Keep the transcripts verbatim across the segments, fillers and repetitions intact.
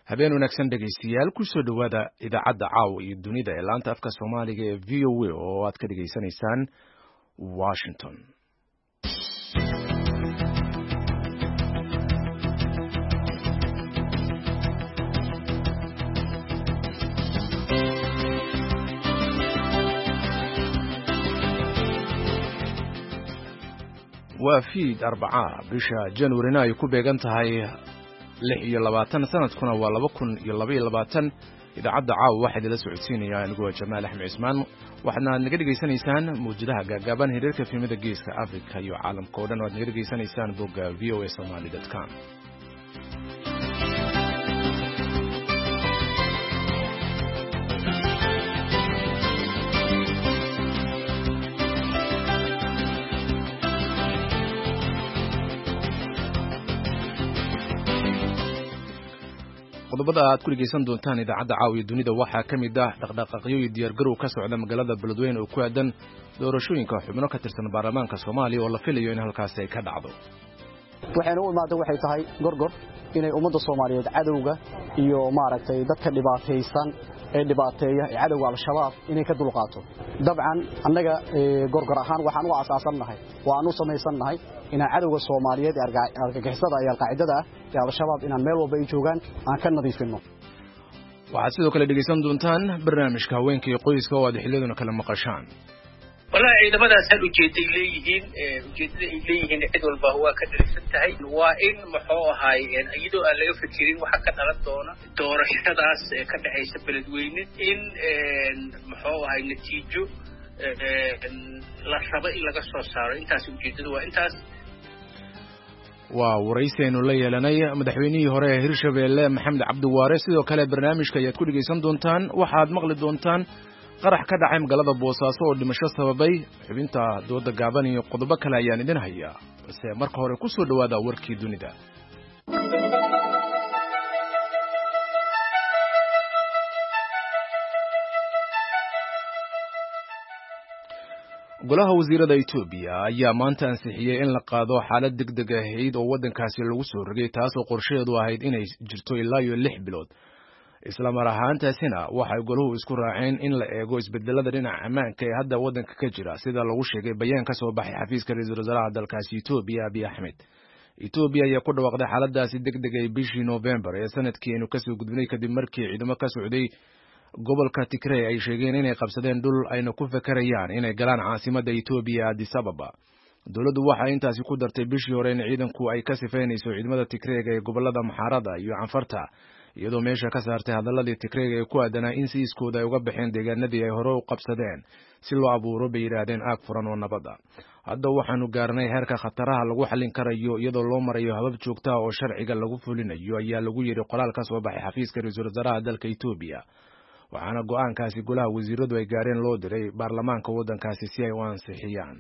habeen wanaagsan dhegaystayaal ku soo dhawaada idaacadda caawa iyo dunida ee laanta afka Soomaaliga ee V O A oo aad ka dhageysanaysaan Washington. waa fiid arbaca bisha January ay ku beegan tahay lix iyo labaatan sanadkuna waa laba kun iyo laba iyo labaatan idaacadda caawa waxaa idila socodsiinaya anigoo Jamaal Axmed Cismaan waxaana naga dhageysanaysaan muujadaha gaagaaban hirarka filimada geeska Afrika iyo caalamka oo dhan waad naga dhageysanaysaan bogga v o a somali dot com. qodobada aad ku dhegeysan doontaan idaacadda caawiya dunida waxaa ka mid ah dhaqdhaqaaqyo iyo diyaargarow ka socda magaalada Beledweyne oo ku aadan doorashooyinka xubno ka tirsan baarlamaanka Soomaaliya oo la filayo in halkaas ay ka dhacdo. waxayna u imaado waxay tahay gorgor inay ummadda Soomaaliyeed cadawga iyo maaragtay dadka dhibaataysan ee dhibaateeya ee cadawga al-shabaab inay ka dulqaato. dabcan annaga gorgor ahaan waxaan u aasaasannahay waan u sameysanahay in cadawga Soomaaliyeed argagixisada ay al-qaacidada ee al-shabaab inaan meel walba ay joogaan aan ka nadiifino. waxaad sidoo kale dhegeysan doontaan barnaamijka haweenka iyo qoyska oo aad xilladuna kala maqashaan. والله ciidamadaas hal ujeeday leeyihiin ujeedada ay leeyihiin cid walba waa ka dhalisan tahay waa in maxoo ahay iyadoo aan laga fikirin waxa ka dhalan doona doorashadaas ka dhaxaysa Beledweyne in maxoo ahay natiijo la rabo in laga soo saaro intaas ujeedadu waa intaas. waa waraysiinu la yeelanay madaxweynihii hore ee Hirshabeelle Maxamed Cabdi Waare sidoo kale barnaamijka ayaad ku dhageysan doontaan waxaad maqli doontaan qarax ka dhacay magaalada Boosaaso oo dhimasho sababay xubinta dooda gaaban iyo qodobo kale ayaan idin hayaa balse marka hore ku soo dhawaada warkii dunida. golaha wasiirada Itoobiya ayaa maanta ansixiyay in la qaado xaalad degdeg ah oo wadankaasi lagu soo rogay taas oo qorsheedu ahayd inay jirto ilaa iyo lix bilood. isla mar ahaantaasina waxay goluhu isku raaceen in la eego isbedelada dhinaca ammaanka ee hadda wadanka ka jira sida lagu sheegay bayaan ka soo baxay xafiiska ra'iisul wasaaraha dalkaasi Itoobiya Abiy Ahmed. Itoobiya ayaa ku dhawaaqday xaaladaasi degdeg ah bishii November ee sanadkii inuu kasoo gudbinay kadib markii ciidamo ka socday gobolka Tigray ay sheegeen inay qabsadeen dhul ayna ku fakarayaan inay galaan caasimadda Itoobiya Addis Ababa. dawladdu waxay intaasi ku dartay bishii hore in ciidanku ay ka sifeynayso ciidamada Tigray ee gobolada Maxarada iyo Canfarta iyadoo meesha ka saartay hadaladii Tigray ee ku aadanaa in si iskooda ay uga baxeen deegaanadii ay hore u qabsadeen si loo abuuro bay yiraahdeen aag furan oo nabada. hadda waxaanu gaarnay heerka khataraha lagu xallin karayo iyadoo loo marayo habab joogta oo sharciga lagu fulinayo ayaa lagu yiri qoraal ka soo baxay xafiiska ra'iisul wasaaraha dalka Itoobiya. waxaana go'aankaasi golaha wasiiradu ay gaareen loo diray baarlamaanka wadankaasi si ay u ansixiyaan.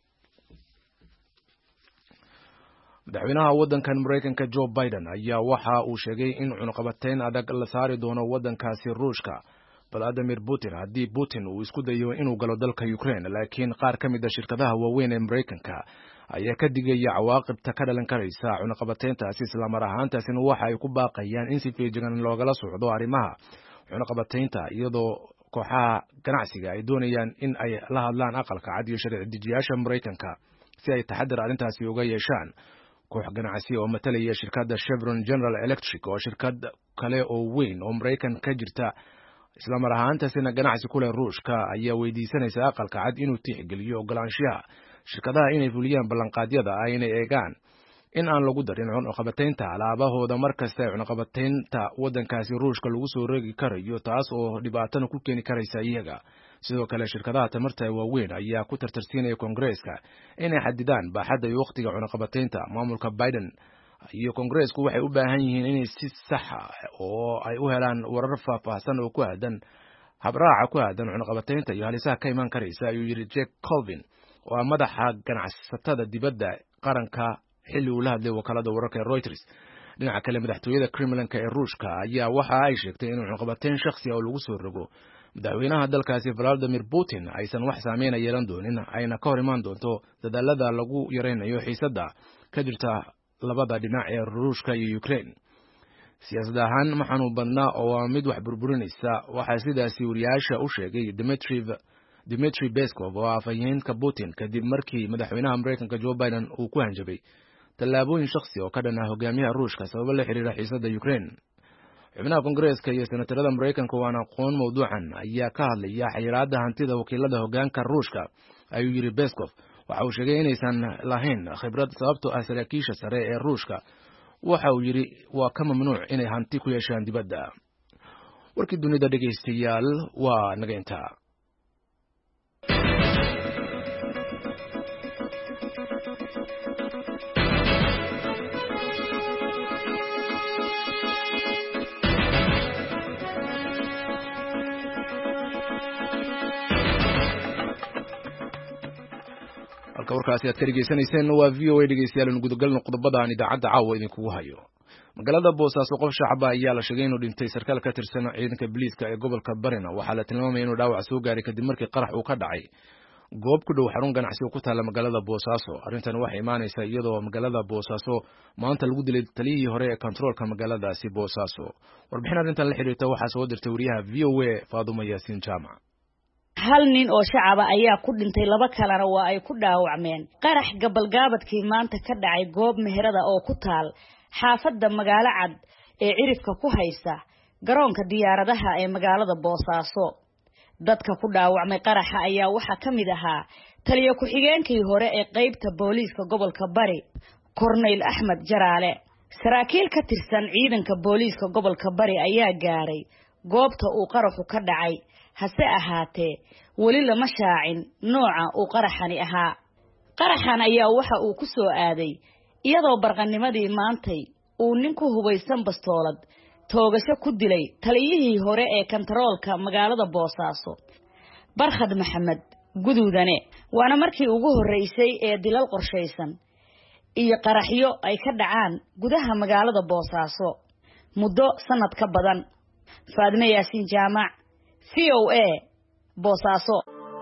madaxweynaha wadankan Mareykanka Joe Biden ayaa waxa uu sheegay in cunaqabateyn adag la saari doono wadankaasi Ruushka Vladimir Putin haddii Putin uu isku dayo inuu galo dalka Ukraine laakiin qaar ka mid ah shirkadaha waaweyn ee Mareykanka ayaa ka digaya cawaaqibta ka dhalan karaysa cunaqabateyntaasi isla mar ahaantaasina waxa ay ku baaqayaan in si feejigan loogala socdo arrimaha cunaqabateynta iyadoo kooxaha ganacsiga ay doonayaan in ay la hadlaan aqalka cad iyo sharci dejiyaasha Mareykanka si ay taxadar arrintaasi uga yeeshaan. koox ganacsi oo matalaya shirkadda Chevron General Electric oo shirkad kale oo weyn oo Mareykan ka jirta isla mar ahaantaasina ganacsi ku leh Ruushka ayaa weydiisanaysa aqalka cad inuu tixgeliyo ogolaanshaha shirkadaha inay fuliyaan ballanqaadyada ay inay eegaan in aan lagu darin cunaqabateynta alaabahooda markasta ay cunaqabateynta wadankaasi Ruushka lagu soo rogi karayo taas oo dhibaatana ku keeni karaysa iyaga. sidoo kale shirkadaha tamarta ee waaweyn ayaa ku tartarsiinaya Koongareeska inay xadidaan baaxadda iyo waqtiga cunaqabateynta. maamulka Biden iyo Koongareesku waxay u baahan yihiin inay si sax ah oo ay u helaan warar faahfaahsan oo ku aadan habraaca ku aadan cunaqabateynta iyo halisaha ka iman karaysa ayuu yiri Jack Colvin oo madaxa ganacsatada dibadda qaranka xilli uu la hadlay wakaalada wararka ee Reuters. dhinaca kale madaxtooyada Kremlin-ka ee Ruushka ayaa waxa ay sheegtay in cunaqabateyn shakhsi ah oo lagu soo rogo madaxweynaha dalkaasi Vladimir Putin aysan wax saameyn yeelan doonin ayna ka hor imaan doonto dadaalada lagu yareynayo xiisadda ka jirta labada dhinac ee Ruushka iyo Ukraine. siyaasad ahaan ma xanuun badnaa oo waa mid wax burburinaysa waxaa sidaasi wariyaasha u sheegay Dmitry Dmitry Peskov oo afhayeenka Putin kadib markii madaxweynaha Mareykanka Joe Biden uu ku hanjabay tallaabooyin shakhsi oo ka dhan ah hogaamiyaha Ruushka sabab la xiriira xiisadda Ukraine. xubnaha Kongareeska iyo senatarada Mareykanka oo aan aqoon mawduucan ayaa ka hadlaya xayiraadda hantida wakiilada hoggaanka Ruushka, ayuu yiri Peskov. waxa uu sheegay inaysan lahayn khibrad sababtoo ah saraakiisha sare ee Ruushka. waxa uu yiri waa ka mamnuuc inay hanti ku yeeshaan dibadda. warkii dunida dhageystayaal waa naga intaa. warkaasi aad ka dhegeysaneyseen waa V O A dhegeystayaal in gudagalno qodobada aan idaacadda caawa idinkugu hayo. magaalada Boosaaso qof shacab ah ayaa la sheegay inuu dhintay sarkaal ka tirsan ciidanka booliiska ee gobolka Barina. waxaa la tilmaamay inuu dhaawac soo gaaray kadib markii qarax uu ka dhacay goob ku dhow xarun ganacsi oo ku taala magaalada Boosaaso. arrintan waxay imaanaysaa iyadoo magaalada Boosaaso maanta lagu dilay taliyihii hore ee kontaroolka magaaladaasi Boosaaso. warbixin arrintan la xiriirta waxaa soo dirtay wariyaha V O A Faadumo Yaasiin Jaamac. hal nin oo shacab ah ayaa ku dhintay, laba kalena waa ay ku dhaawacmeen qarax gabalgaabadkii maanta ka dhacay goob meherada oo ku taal xaafadda magaalo cad ee cirifka ku haysta garoonka diyaaradaha ee magaalada Boosaaso. dadka ku dhaawacmay qaraxa ayaa waxa kamid ahaa taliye ku-xigeenkii hore ee qaybta booliiska gobolka Bari Corneyl Axmed Jaraale. saraakiil ka tirsan ciidanka booliiska gobolka Bari ayaa gaaray goobta uu qaraxu ka dhacay, hase ahaatee weli lama shaacin nooca uu qaraxani ahaa. qaraxan ayaa waxa uu ku soo aaday iyadoo barqanimadii maantay uu nin ku hubaysan bastoolad toogasho ku dilay taliyihii hore ee kontaroolka magaalada Boosaaso Barkhad Maxamed Guduudane. waana markii ugu horeysay ee dilal qorshaysan iyo qaraxyo ay ka dhacaan gudaha magaalada Boosaaso muddo sanad ka badan. Faadumo Yaasiin Jaamac, V O A Boosaaso.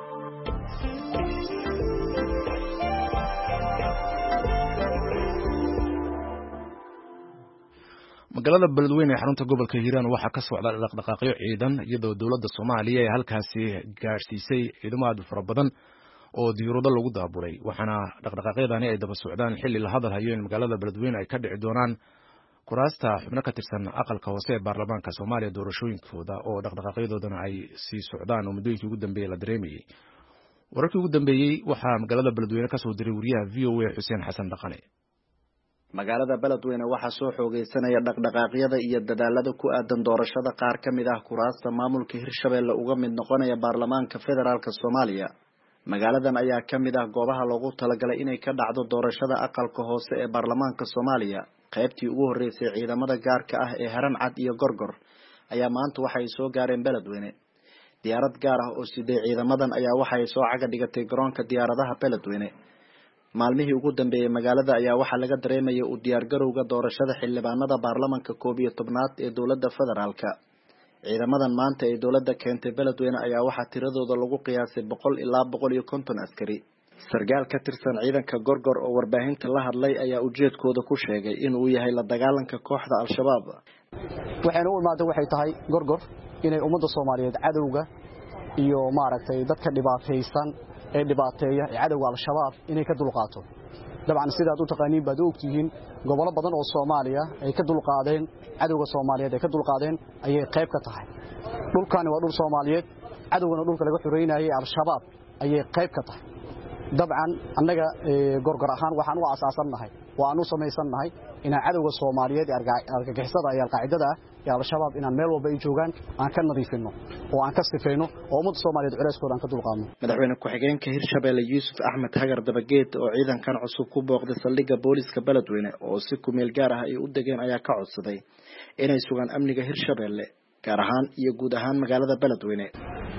magaalada Beledweyne ee xarunta gobolka Hiiraan waxaa ka socda dhaqdhaqaaqyo ciidan iyadoo dawladda Soomaaliya ay halkaasi gaarsiisay ciidamada fara badan oo diyaarado lagu daabulay. waxaana dhaqdhaqaaqyadani ay daba socdaan xilli la hadal hayo in magaalada Beledweyne ay ka dhici doonaan kuraasta xubno ka tirsan aqalka hoose ee baarlamaanka Soomaaliya doorashooyinkooda oo dhaqdhaqaaqyadoodana ay sii socdaan oo muddooyinkii ugu dambeeyay la dareemayay. wararkii ugu dambeeyay waxaa magaalada Beledweyne ka soo diray wariyaha V O A Xuseen Xasan Dhaqane. magaalada Beledweyne waxaa soo xoogeysanaya dhaqdhaqaaqyada iyo dadaalada ku aadan doorashada qaar ka mid ah kuraasta maamulka Hirshabelle uga mid noqonaya baarlamaanka federaalka Soomaaliya. magaaladan ayaa ka mid ah goobaha loogu talagalay inay ka dhacdo doorashada aqalka hoose ee baarlamaanka Soomaaliya. qaybtii ugu horeysay ciidamada gaarka ah ee Haran Cad iyo Gorgor ayaa maanta waxay soo gaareen Beledweyne. diyaarad gaar ah oo sidee ciidamadan ayaa waxay soo caga dhigatay garoonka diyaaradaha Beledweyne. maalmihii ugu dambeeyay magaalada ayaa waxaa laga dareemayay u diyaar garowga doorashada xildhibaanada baarlamaanka koob iyo tobnaad ee dowladda federaalka. ciidamadan maanta ee dowladda keentay Beledweyne ayaa waxaa tiradooda lagu qiyaasay boqol ilaa boqol iyo konton askari. sargaal ka tirsan ciidanka Gorgor oo warbaahinta la hadlay ayaa ujeedkooda ku sheegay in uu yahay la dagaalanka kooxda Al-Shabaab. waxayna u imaatay waxay tahay Gorgor inay ummadda Soomaaliyeed cadawga iyo maaragtay dadka dhibaataysan ee dhibaateeya ee cadawga Al-Shabaab inay ka dulqaato. dabcan sidaad u taqaaniin baad u ogtihiin gobolo badan oo Soomaaliya ay ka dulqaadeen cadawga Soomaaliyeed ay ka dulqaadeen ayay qayb ka tahay. dhulkani waa dhul Soomaaliyeed, cadawgana dhulka laga xureynayay Al-Shabaab ayay qayb ka tahay. dabcan annaga Gorgor ahaan waxaan u aasaasannahay waan u samaysannahay inaan cadawga Soomaaliyeed argagixisada iyo qaacidada ee Al-Shabaab inaan meel walba ay joogaan aan ka nadiifino oo aan ka sifeyno oo ummadda Soomaaliyeed culeyskooda aan ka dulqaadno. madaxweyne ku-xigeenka Hirshabelle Yuusuf Axmed Hagar Dabageed oo ciidankan cusub ku booqday saldhigga booliiska Beledweyne oo si ku meel gaar ah ay u degeen ayaa ka codsaday inay sugaan amniga Hirshabelle gaar ahaan iyo guud ahaan magaalada Beledweyne.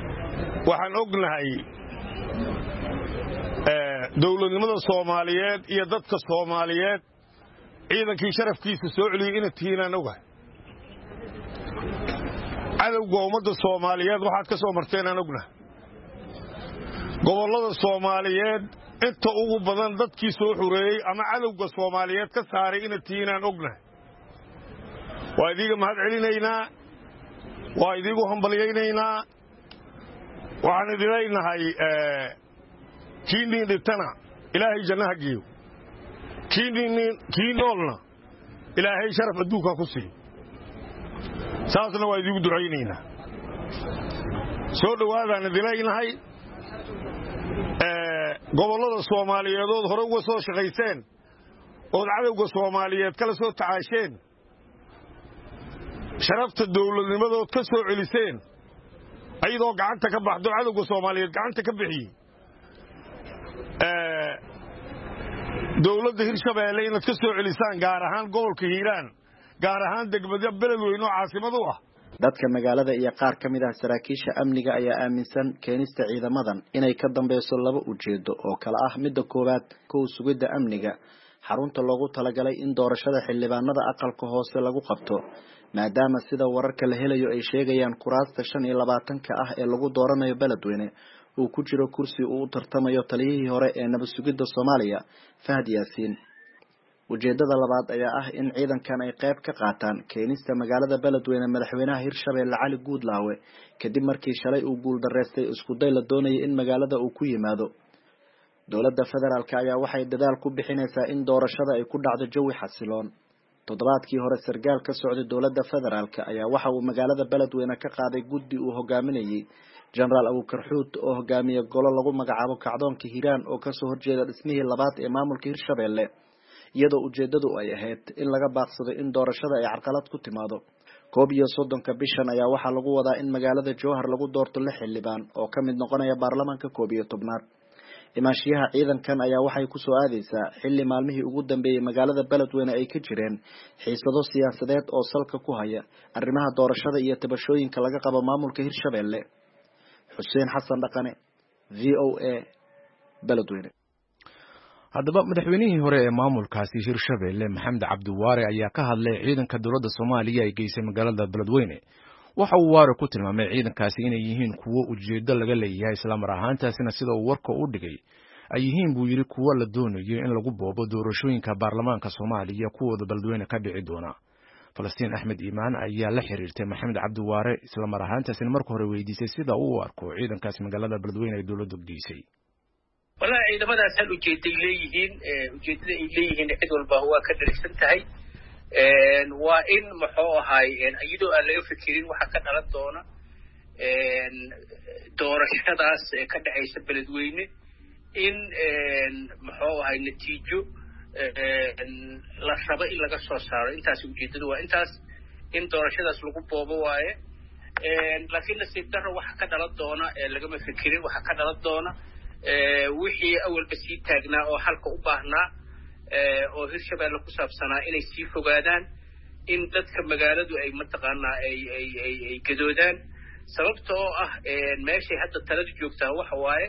waxaan ognahay dawladnimada Soomaaliyeed iyo dadka Soomaaliyeed ciidankii sharafkiisa soo celiyay inay tiinaan ogahay. cadawga ummadda Soomaaliyeed waxaad ka soo marteen aan ognahay. gobollada Soomaaliyeed inta ugu badan dadkii soo xureeyay ama cadawga Soomaaliyeed ka saaray inay tiinaan ognahay. waa idiga mahad celinaynaa waa idigu hambalyaynaynaa waxaan idin leenahay kii nin dhintana ilaahay jannaha geeyo kii nin kii noolna ilaahay sharaf adduunka ku siiyo saasna waa idigu ducaynaynaa soo dhawaadaan idin leenahay gobollada Soomaaliyeed oo hore uga soo shaqayseen oo cadawga Soomaaliyeed kala soo tacaasheen sharafta dawladnimadood ka soo celiseen ayadoo gacanta ka baxdo cadawga Soomaaliyeed gacanta ka bixiyay ee dawladda Hirshabeelle inaad ka soo celisaan gaar ahaan gobolka Hiiraan gaar ahaan degmada Beledweyne oo caasimad u ah dadka magaalada iyo qaar ka mid ah saraakiisha amniga ayaa aaminsan keenista ciidamadan inay ka dambayso laba ujeedo oo kala ah midda koowaad kow sugidda amniga xarunta loogu talagalay in doorashada xildhibaanada aqalka hoose lagu qabto maadaama sida wararka la helayo ay sheegayaan kuraasta shan iyo labaatan ka ah ee lagu dooranayo Beledweyne uu ku jiro kursi uu tartamayo taliyihii hore ee nabad sugidda Soomaaliya Fahad Yaasiin ujeedada labaad ayaa ah in ciidankan ay qayb ka qaataan keenista magaalada Beledweyne madaxweynaha Hirshabeelle Cali Guudlaawe kadib markii shalay uu guul dareystay isku day la doonayay in magaalada uu ku yimaado dowladda federaalka ayaa waxay dadaal ku bixinaysaa in doorashada ay ku dhacdo jawi xasiloon toddobaadkii hore sargaal ka socday dowladda federaalka ayaa waxa uu magaalada Beledweyne ka qaaday guddi uu hogaaminayay General Abukar Xuut oo hogaamiye golo lagu magacaabo kacdoonka Hiiraan oo ka soo horjeeda dhismihii labaad ee maamulka Hirshabeelle iyadoo ujeedadu ay ahayd in laga baaqsado in doorashada ay carqalad ku timaado koob iyo soddonka bishan ayaa waxaa lagu wadaa in magaalada Jowhar lagu doorto lix xildhibaan oo ka mid noqonaya baarlamaanka koob iyo tobnaad imaashiyaha ciidankan ayaa waxay ku soo aadaysaa xilli maalmihii ugu dambeeyay magaalada Beledweyne ay ka jireen xiisado siyaasadeed oo salka ku haya arrimaha doorashada iyo tabashooyinka laga qabo maamulka Hirshabeelle Xuseen Xasan Dhaqane V O A Beledweyne haddaba madaxweynihii hore ee maamulkaasi Hirshabeelle Maxamed Cabdiwaare ayaa ka hadlay ciidanka dowladda Soomaaliya ay geysay magaalada Beledweyne waxa uu Waare ku tilmaamay ciidankaasi inay yihiin kuwo ujeedo laga leeyahay isla mar ahaantaasina sida uu warka u dhigay ay yihiin buu yiri kuwo la doonayo in lagu boobo doorashooyinka baarlamaanka Soomaaliya kuwooda Beledweyne ka dhici doona Falastiin Axmed Iimaan ayaa la xiriirtay Maxamed Cabdiwaare isla mar ahaantaasina markii hore weydiisay sida uu u arko ciidankaasi magaalada Beledweyne ay dowladdu geysay والله ciidamada sal ujeeday leeyihiin ujeedada ay leeyihiin cid walba waa ka dhalisan tahay een waa in maxuu ahay iyadoo aan laga fikirin waxa ka dhalan doona een doorashadaas ka dhacaysa Beledweyne in een maxuu ahay natiijo een la rabo in laga soo saaro intaas ujeedadu waa intaas in doorashadaas lagu boobo waaye een laakiin nasiib darro waxa ka dhalan doona laga ma fikirin waxa ka dhalan doona wixii awalba sii taagnaa oo halka u baahnaa oo Hirshabeelle ku saabsanaa inay sii fogaadaan in dadka magaaladu ay mataqaanaa ay ay ay gadoodaan sababtoo ah meeshay hadda talada joogtaa waxa waaye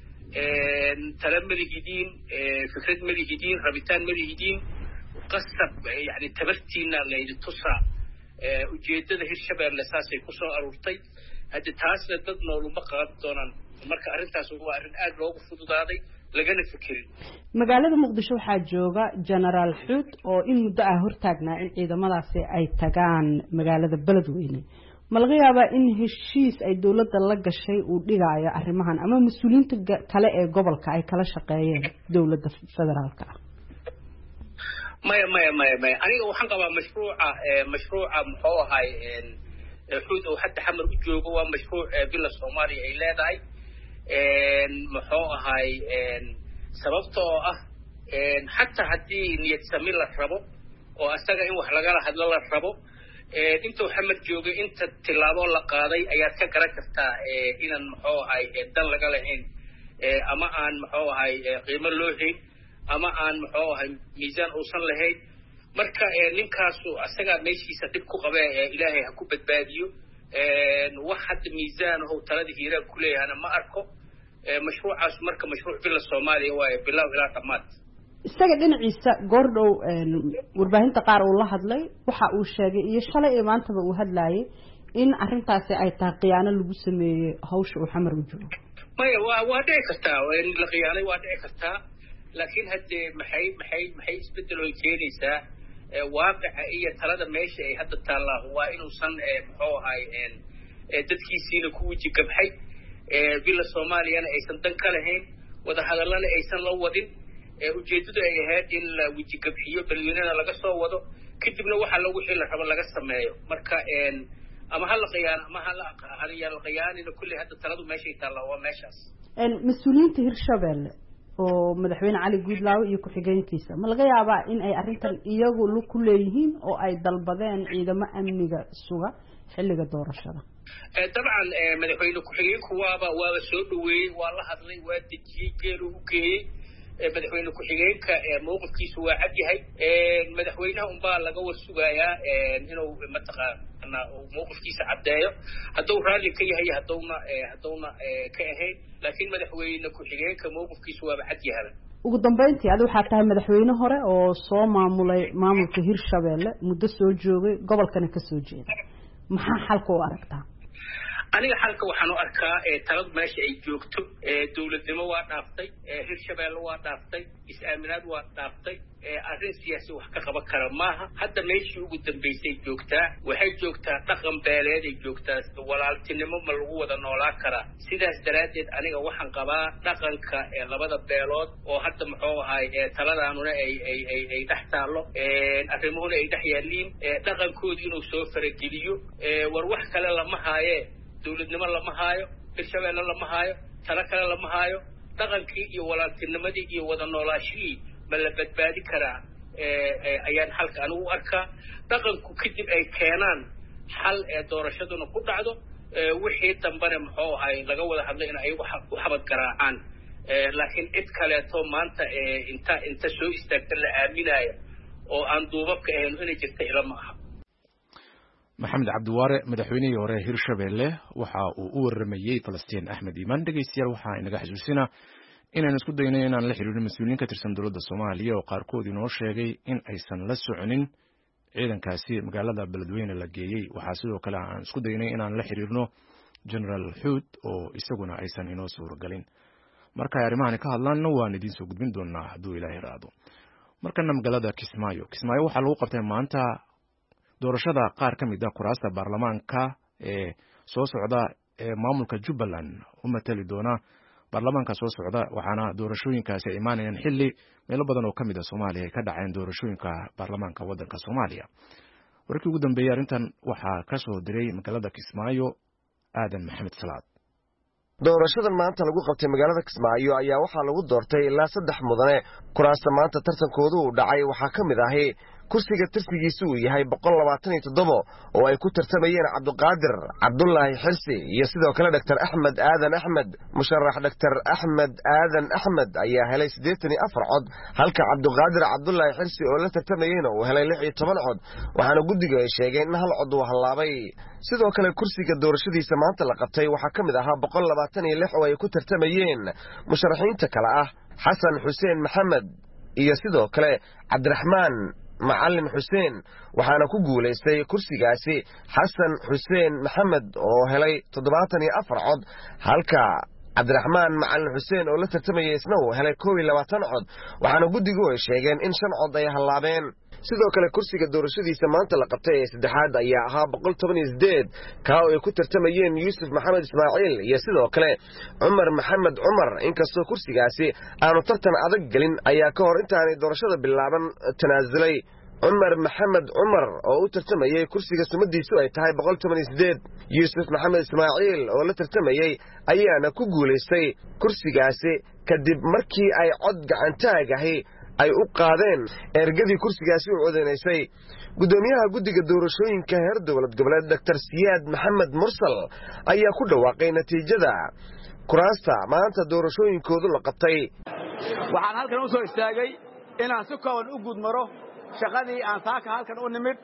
tala malihidiin fikrad malihidiin rabitaan malihidiin qasab yani tabartiina laydi tusaa ujeedada Hirshabeelle saasay ku soo aruurtay hadda taasna dad nooluma qaban doonaan marka arintaas waa arin aad loogu fududaaday lagana fikirin magaalada Muqdisho waxaa jooga General Xuut oo in muddo ah hortaagnaa in ciidamadaasi ay tagaan magaalada Beledweyne ma laga yaabaa in heshiis ay dawladda la gashay uu dhigayo arrimahan ama mas'uuliyiinta kale ee gobolka ay kala shaqeeyeen dawladda federaalka maya maya maya maya aniga waxaan qabaa mashruuca mashruuca muxuu ahay Xuut oo hadda xamar u joogo waa mashruuc bila Soomaaliya ay leedahay een muxuu ahay een sababtoo ah een hatta hadii niyad sami la rabo oo asaga in wax laga hadlo la rabo ee intuu xamar joogo inta tilaabo la qaaday ayaad ka garan kartaa ee inaan muxuu ahay dan laga lahayn ee ama aan muxuu ahay qiimo loo hayn ama aan muxuu ahay miisaan uusan lahayn marka ee ninkaas asaga meeshiisa dib ku qabay ee Ilaahay ha ku badbaadiyo ee wax hadda miisaan oo talada Hiiraan ku leeyahana ma arko ee mashruucaas marka mashruuc bila Soomaaliya waa bilow ilaa dhamaad isaga dhinaciisa goordhow warbaahinta qaar uu la hadlay waxa uu sheegay iyo shalay ee maantaba uu hadlayay in arintaasi ay tahay qiyaano lagu sameeyay hawsha uu xamar u joogo maya waa waa dhici kartaa in la qiyaanay waa dhici kartaa laakiin hadde maxay maxay maxay isbedel oo keenaysaa waaqica iyo talada meesha ay hadda taallaa waa inuusan muxuu ahay dadkiisiina ku weji gabxay bila soomaaliyana aysan dan ka lahayn wada hadallana aysan la wadin ujeedadu ay ahayd in la weji gabxiyo balweynana laga soo wado kadibna waxa lagu wixii la rabo laga sameeyo marka ama hal qiyaan ama hal hal qiyaanina kulli hadda taladu meesha ay taallaa waa meeshaas mas-uuliyiinta Hirshabelle oo madaxweyne Cali Guudlaaw iyo ku-xigeenkiisa ma laga yaabaa in ay arrintan iyagu lug ku leeyihiin oo ay dalbadeen ciidamo amniga suga xilliga doorashada dabcan madaxweyne ku-xigeenku waaba waaba soo dhaweeyay waa la hadlay waa dejiyay geelu u geeyay madaxweyne ku-xigeenka mowqifkiisu waa cad yahay madaxweynaha unbaa laga warsugayaa inuu mataqaana mowqifkiisa caddeeyo hadduu raalli ka yahay haddowna haddowna ka ahayn laakiin madaxweyne ku-xigeenka mowqifkiisu waaba cad yahay ugu dambeyntii adi waxaa tahay madaxweyne hore oo soo maamulay maamulka Hirshabelle muddo soo joogay gobolkana ka soo jeeda maxaa xalka u aragtaa aniga xalka waxaan u arkaa talad meesha ay joogto dawladnimo waa dhaaftay Hirshabelle waa dhaaftay is-aaminaad waa dhaaftay arrin siyaasi wax ka qaban kara maaha hadda meeshii ugu dambeysay joogtaa waxay joogtaa dhaqan beeleed ay joogtaa walaaltinimo ma lagu wada noolaan karaa sidaas daraaddeed aniga waxaan qabaa dhaqanka labada beelood oo hadda muxuu ahay taladaanuna ay ay ay ay dhex taallo arrimuhuna ay dhex yaaliin dhaqankooda inuu soo farageliyo war wax kale lama haaye dawladnimo lama haayo Hirshabelle lama haayo tala kale lama haayo dhaqankii iyo walaaltinimadii iyo wada noolaashii ma la badbaadi karaa ayaan halka anigu u arkaa dhaqanku kadib ay keenaan xal ee doorashaduna ku dhacdo wixii dambana muxuu ahay laga wada hadlay in ay u xabad garaacaan laakiin cid kaleeto maanta inta inta soo istaagta la aaminaya oo aan duubabka ahayn inay jirta ila ma aha maxamed cabdiwaare madaxweynihii hore Hirshabelle waxa uu u waramayay Falastiin Axmed Iimaan dhageystayaal waxa inaga xasuusinaa inaan isku daynay inaan la xiriirno mas'uuliyiin ka tirsan dowladda Soomaaliya oo qaarkood inoo sheegay in aysan la soconin ciidankaasi magaalada Beledweyne la geeyay waxa sidoo kale aan isku daynay inaan la xiriirno General Xuud oo isaguna aysan inoo suuragelin marka arrimahan ka hadlaanna waan idin soo gudbin doonaa hadduu Ilaahay raado markana magaalada Kismaayo Kismaayo waxa lagu qabtay maanta doorashada qaar ka mid ah kuraasta baarlamaanka ee soo socda ee maamulka Jubbaland u matali doona baarlamaanka soo socda waxaana doorashooyinkaasi ay imaanayaan xilli meelo badan oo ka mid ah Soomaaliya ay ka dhaceen doorashooyinka baarlamaanka waddanka Soomaaliya warkii ugu dambeeyay arrintan waxaa ka soo diray magaalada Kismaayo Aadan Maxamed Salaad doorashada maanta lagu qabtay magaalada Kismaayo ayaa waxaa lagu doortay ilaa saddex mudane kuraasta maanta tartankoodu uu dhacay waxaa ka mid ahi kursiga tirsigiisu uu yahay boqol labaatan iyo toddoba oo ay ku tartamayeen Cabdiqaadir Cabdullaahi Xirsi iyo sidoo kale Dr Axmed Aadan Axmed musharax Dr Axmed Aadan Axmed ayaa helay siddeetan iyo afar cod halka Cabdiqaadir Cabdullaahi Xirsi oo la tartamayeen uu helay lix iyo toban cod waxaana guddiga ay sheegeen in hal cod uu halaabay sidoo kale kursiga doorashadiisa maanta la qabtay waxaa ka mid ahaa boqol labaatan iyo lix oo ay ku tartamayeen musharaxiinta kale ah Xasan Xuseen Maxamed iyo sidoo kale Cabdiraxmaan Macallin Xuseen waxaana ku guuleystay kursigaasi Xasan Xuseen Maxamed oo helay toddobaatan iyo afar cod halka Cabdiraxmaan Macallin Xuseen oo la tartamayay isna uu helay koob iyo labaatan cod waxaana guddigu ay sheegeen in shan cod ay halaabeen sidoo kale kursiga doorashadiisa maanta la qabtay ee saddexaad ayaa ahaa boqol toban iyo siddeed ka oo ay ku tartamayeen Yuusuf Maxamed Ismaaciil iyo sidoo kale Cumar Maxamed Cumar inkastoo kursigaasi aanu tartan adag gelin ayaa ka hor intaanay doorashada bilaaban tanaasulay Cumar Maxamed Cumar oo u tartamayay kursiga sumadiisu ay tahay boqol toban iyo siddeed Yuusuf Maxamed Ismaaciil oo la tartamayay ayaana ku guuleystay kursigaasi kadib markii ay cod gacantaag ahi ay u qaadeen ergadii kursigaasi u codeysay gudoomiyaha guddiga doorashooyinka heer dowlad goboleed Dr Siyaad Maxamed Mursal ayaa ku dhawaaqay natiijada kuraasta maanta doorashooyinkoodu la qabtay waxaan halkan u soo istaagay inaan si kooban u gudmaro shaqadii aan saaka halkan u nimid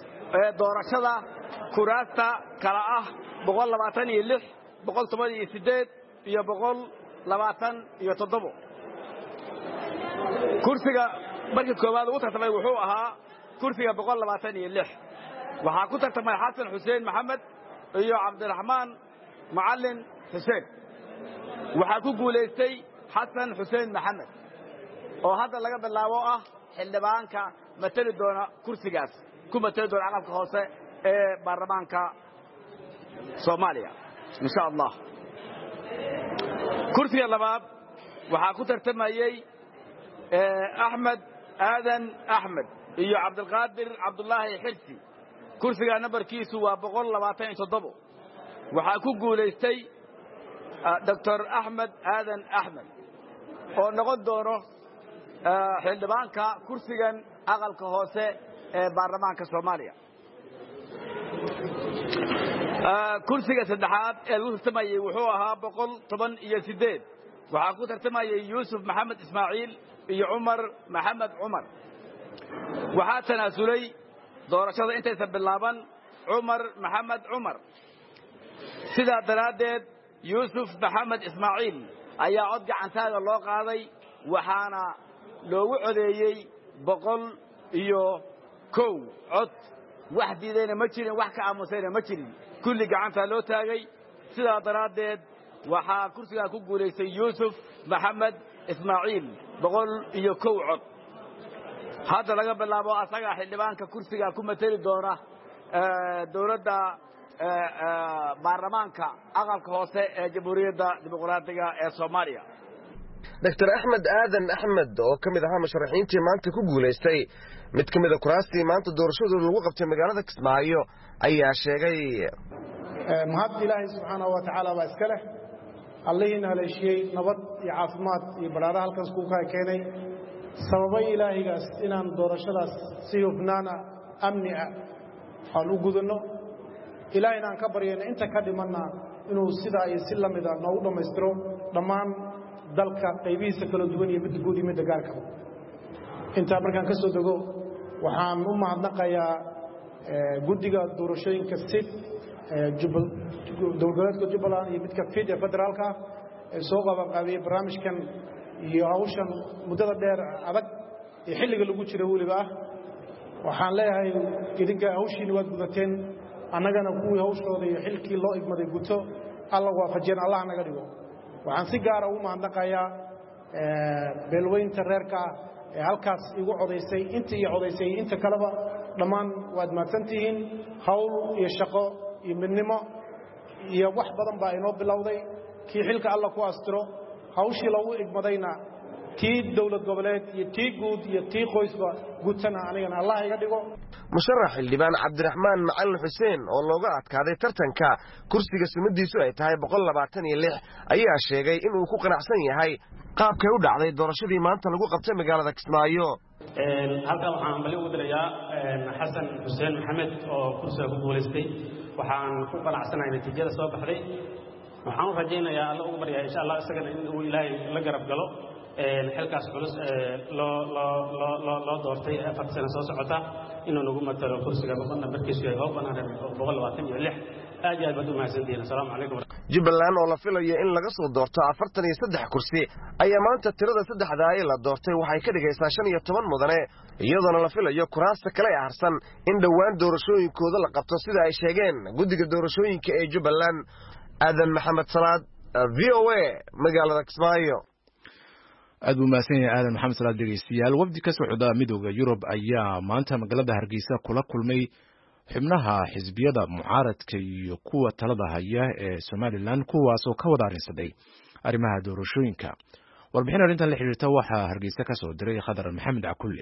ee doorashada kuraasta kala ah boqol labaatan iyo lix boqol toban iyo siddeed iyo boqol labaatan iyo toddoba kursiga markii koowaad uu tartamay wuxuu ahaa kursiga boqol labaatan iyo lix waxaa ku tartamay Xasan Xuseen Maxamed iyo Cabdiraxmaan Macallin Xuseen waxaa ku guuleystay Xasan Xuseen Maxamed oo hadda laga bilaabo ah xildhibaanka matali doona kursigaas ku matali doona aqalka hoose ee baarlamaanka Soomaaliya insha Allah kursiga labaad waxaa ku tartamayay Ahmed Aadan Ahmed iyo Cabdulqaadir Cabdullaahi Xirsi kursiga nambarkiisu waa boqol labaatan iyo toddoba waxaa ku guuleystay Doctor Ahmed Aadan Ahmed oo noqon doono xildhibaanka kursigan aqalka hoose ee baarlamaanka Soomaaliya kursiga saddexaad ee lagu tartamayay wuxuu ahaa boqol toban iyo siddeed waxaa ku tartamayay Yuusuf Maxamed Ismaaciil iyo Umar Maxamed Umar waxaa tanaasulay doorashada intaysan bilaaban Umar Maxamed Umar sidaa daraadeed Yuusuf Maxamed Ismaaciil ayaa cod gacantaaga loo qaaday waxaana loogu codeeyay boqol iyo kow cod wax diidayna ma jirin wax ka aamusayna ma jirin kulli gacanta loo taagay sidaa daraadeed waxaa kursiga ku guuleystay Yuusuf Maxamed Ismaaciil boqol iyo kow cod hadda laga bilaabo asaga xildhibaanka kursiga ku matali doona dowladda baarlamaanka aqalka hoose ee Jamhuuriyadda Dimuqraadiga ee Soomaaliya Doctor Ahmed Aadan Ahmed oo kamid ahaa musharaxiintii maanta ku guuleystay mid kamid ah kuraastii maanta doorashadooda lagu qabtay magaalada Kismaayo ayaa sheegay mahad Ilaahay subhanahu wa ta'ala waa iska leh Allahina haleeshiyay nabad iyo caafimaad iyo baraaraha halkaas ku keenay sababay Ilaahigaas inaan doorashadaas si hufnaana amni ah aan u gudano Ilaahina aan ka baryayna inta ka dhimanna inuu sida ay si lamid ah noogu dhameystiro dhammaan dalka qaybihiisa kala duwan iyo mid guud iyo mid gaarka inta markaan ka soo dago waxaan u mahadnaqayaa guddiga doorashooyinka sid dowladda Jubbaland iyo midka fid ee federaalka ee soo qabanqaabiyay barnaamijkan iyo hawshan muddada dheer adag ee xilliga lagu jiro waliba waxaan leeyahay idinka hawshiin waad gudateen annagana kuwii hawshooda iyo xilkii loo igmaday guto alla waafajeen Allah naga dhigo waxaan si gaar ah u mahadnaqayaa beelweynta reerka ee halkaas igu codeysay intii iyo codeysay inta kaleba dhammaan waad mahadsantihiin hawl iyo shaqo iyo midnimo iyo wax badan baa inoo bilowday kii xilka alla ku astiro hawshii lagu igmadayna tii dawlad goboleed iyo tii guud iyo tii qoysba gutana anigana Allah iga dhigo musharax xildhibaan Cabdiraxmaan Macalin Xuseen oo looga adkaaday tartanka kursiga sumadiisu ay tahay boqol labaatan iyo lix ayaa sheegay in uu ku qanacsan yahay qaabkay u dhacday doorashadii maanta lagu qabtay magaalada Kismaayo een halka waxaan bali u dirayaa Xasan Xuseen Maxamed oo kursiga ku guuleystay waxaan ku qanacsanahay natiijada soo baxday waxaan rajaynayaa Allah ugu baryaa insha Allah isagana in uu Ilaahay la garab galo een xilkaas culus loo loo loo loo doortay afar sano soo socota inuu nagu matalo kursiga boqol nambarkiisu yahay oo banaan boqol labaatan iyo lix aad iyo aad baad u mahadsantihiin assalaamu calaykum Jubbaland oo la filayo in laga soo doorto afartan iyo saddex kursi ayaa maanta tirada saddexda ay la doortay waxay ka dhigaysaa shan iyo toban mudane iyadoo la filayo kuraasta kale ee harsan in dhawaan doorashooyinkooda la qabto sida ay sheegeen guddiga doorashooyinka ee Jubbaland Aadan Maxamed Salaad V O A magaalada Kismaayo aad u mahadsan yahay Aadan Maxamed Salaad dhegeystayaal wafdi ka socda midowga Yurub ayaa maanta magaalada Hargeysa kula kulmay xubnaha xisbiyada mucaaradka iyo kuwa talada haya ee Somaliland kuwaas oo ka wada arrinsaday arrimaha doorashooyinka warbixin arrintan la xiriirta waxaa Hargeysa ka soo diray Khadar Maxamed Cakulle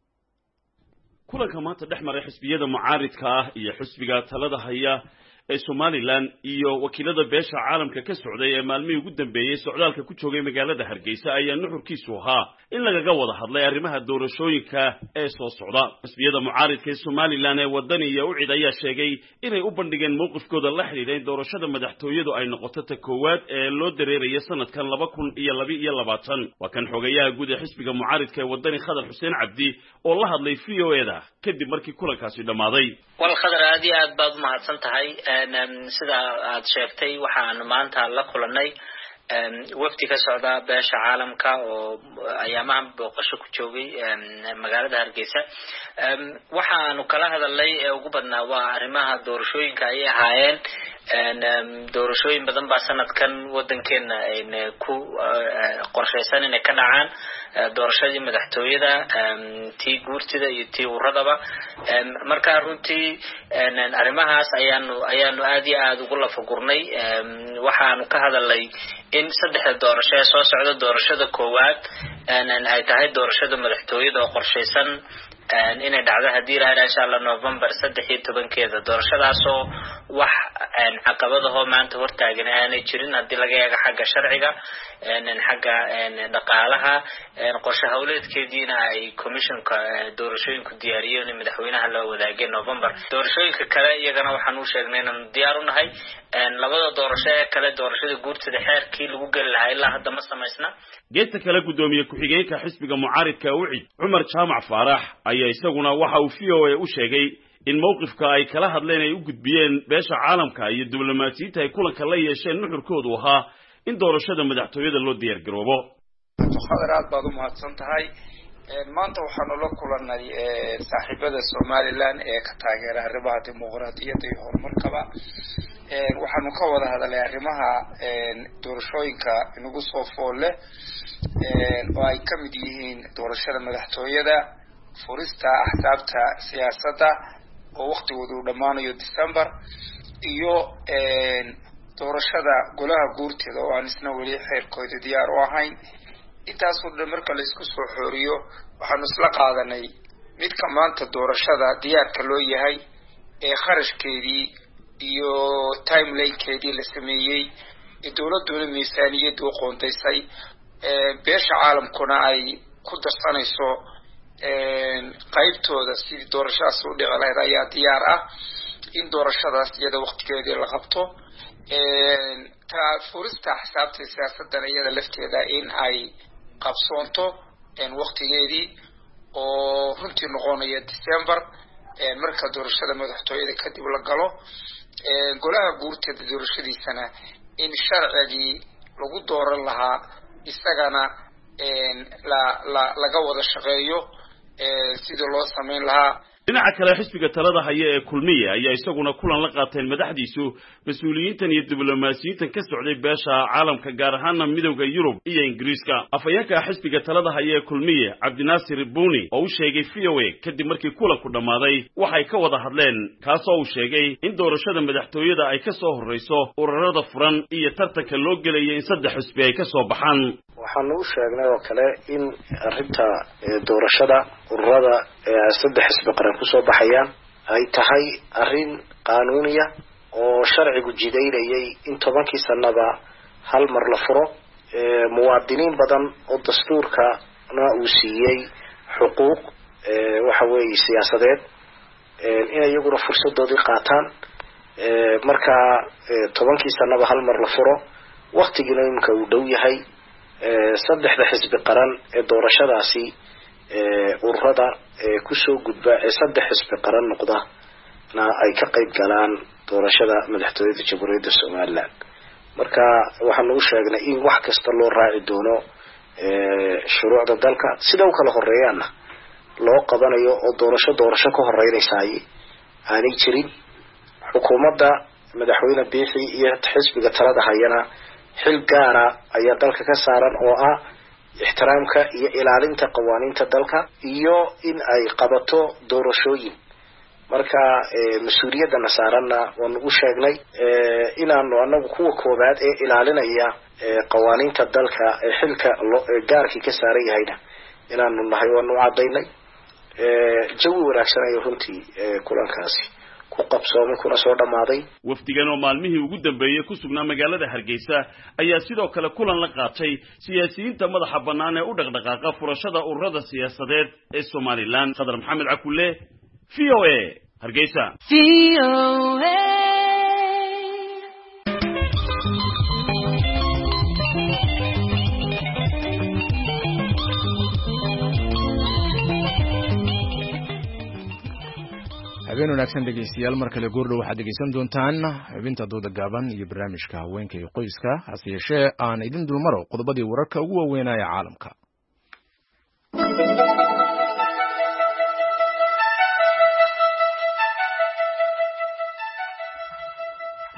kulanka maanta dhexmaray xisbiyada mucaaradka ah iyo xisbiga talada haya ee Somaliland iyo wakiilada beesha caalamka ka socday ee maalmihii ugu dambeeyay socdaalka ku joogay magaalada Hargeysa ayaa nuxurkiisu ahaa in lagaga wada hadlay arrimaha doorashooyinka ee soo socda xisbiyada mucaaradka ee Somaliland ee wadaniga u cid ayaa sheegay inay u bandhigeen mowqifkooda la xiriiray doorashada madaxtooyadu ay noqoto ta koowaad ee loo dareerayo sanadkan laba kun iyo laba iyo labaatan waa kan xogayaha guud ee xisbiga mucaaradka ee wadani Khadar Xuseen Cabdi oo la hadlay V O A da kadib markii kulankaasi dhamaaday wal Khadar aad iyo aad baad u mahadsan tahay sida aad sheegtay waxaan maanta la kulanay wafdi ka socda beesha caalamka oo ayaamahan booqasho ku joogay magaalada Hargeysa waxaanu kala hadalnay ugu badnaa waa arrimaha doorashooyinka ay ahaayeen doorashooyin badan baa sanadkan wadankeena ay ku qorsheysan inay ka dhacaan doorashadii madaxtooyada tii guurtida iyo tii uradaba marka runtii arrimahaas ayaanu ayaanu aad iyo aad ugu lafagurnay waxaanu ka hadalay in saddexda doorasho ee soo socda doorashada koowaad ay tahay doorashada madaxtooyada oo qorsheysan inay dhacdo hadii la insha Allah November saddex iyo tobankeeda doorashadaasoo wax caqabadaho maanta hortaagan aanay jirin hadii laga eego xagga sharciga xagga dhaqaalaha qorshe hawleedkeediina ay commissionka doorashooyinku diyaariyeen in madaxweynaha la wadaagay November doorashooyinka kale iyagana waxaan u sheegnay inaan diyaar u nahay labada doorasho ee kale doorashada guurtida xeerkii lagu gali lahaa ilaa hadda ma samaysna geesta kale gudoomiye ku-xigeenka xisbiga mucaaridka Ucid Cumar Jaamac Faarax ayaa isaguna waxa uu V O A u sheegay in mowqifka ay kala hadleen ay u gudbiyeen beesha caalamka iyo diblomaasiyiinta ay kulanka la yeesheen nuxurkoodu ahaa in doorashada madaxtooyada loo diyaar garoobo khadaraad baad u mahadsan tahay maanta waxaanu la kulanay saaxiibada Somaliland ee ka taageera arrimaha dimuqraadiyadda iyo horumarkaba waxaanu ka wada hadalay arrimaha doorashooyinka inagu soo fool leh oo ay ka mid yihiin doorashada madaxtooyada furista axsaabta siyaasadda oo waqtigoodu dhamaanayo December iyo doorashada golaha guurtida oo aan isna weli xeerkooda diyaar u ahayn intaas oo dhan marka la isku soo xooriyo waxaanu isla qaadanay midka maanta doorashada diyaarka loo yahay ee kharashkeedii iyo timeline-keedii la sameeyey dowladuna miisaaniyad u qoondaysay beesha caalamkuna ay ku darsanayso qaybtooda sidii doorashadaas u dhici lahayd ayaa diyaar ah in doorashadaas iyada waqtigeedii la qabto furista axsaabta siyaasaddan iyada lafteeda in ay qabsoonto waqtigeedii oo runtii noqonaya December marka doorashada madaxtooyada kadib la galo golaha guurtida doorashadiisana in sharcigii lagu dooran lahaa isagana la la laga wada shaqeeyo sidii loo sameyn lahaa dhinaca kale xisbiga talada haya ee kulmiye ayaa isaguna kulan la qaateen madaxdiisu mas'uuliyiintan iyo diblomaasiyiintan ka socday beesha caalamka gaar ahaan midowga Yurub iyo Ingiriiska afayeenka xisbiga talada haya ee kulmiye Cabdinaasir Buuni oo u sheegay V O A kadib markii kulanku dhamaaday waxay ka wada hadleen kaas oo uu sheegay in doorashada madaxtooyada ay ka soo horeyso ururada furan iyo tartanka loo gelay in saddex xisbi ay ka soo baxaan waxaan u sheegnay oo kale in arinta doorashada ururada saddex xisbi qaran ku soo baxayaan ay tahay arin qaanuuniya oo sharcigu jideynayay in tobankii sanaba hal mar la furo muwaadiniin badan oo dastuurkana uu siiyey xuquuq waxa weeye siyaasadeed in iyaguna fursadoodii qaataan marka tobankii sanaba hal mar la furo waqtigiina imka uu dhow yahay saddexda xisbi qaran ee doorashadaasi ururada ku soo gudba ee saddex xisbi qaran noqda na ay ka qayb galaan doorashada madaxtooyada Jamhuuriyadda Soomaaliland marka waxaan u sheegnay in wax kasta loo raaci doono shuruucda dalka sida uu kala horeeyana loo qabanayo oo doorasho doorasho ka horeynaysa aanay jirin xukuumadda madaxweyne Biixi iyo xisbiga talada hayana xil gaara ayaa dalka ka saaran oo ah ixtiraamka iyo ilaalinta qawaaniinta dalka iyo in ay qabato doorashooyin marka mas'uuliyadda nasaaranna waan ugu sheegnay inaanu anagu kuwa koobaad ee ilaalinaya qawaaniinta dalka ee xilka gaarkii ka saaran yahayna inaanu nahay waan u cadaynay jawi wanaagsan ay runtii kulankaasi ku qabsoomay kuna soo dhamaaday wafdigan oo maalmihii ugu dambeeyay ku sugnaa magaalada Hargeysa ayaa sidoo kale kulan la qaatay siyaasiyiinta madaxa bannaan ee u dhaqdhaqaaqa furashada ururada siyaasadeed ee Somaliland Qadar Maxamed Cakulle V O A Hargeysa V O A habeen wanaagsan dhegeystayaal mar kale goordhow waxaad dhegeysan doontaan xubinta dooda gaaban iyo barnaamijka haweenka iyo qoyska hase yeeshee aan idin dulmaro qodobadii wararka ugu waaweynaya caalamka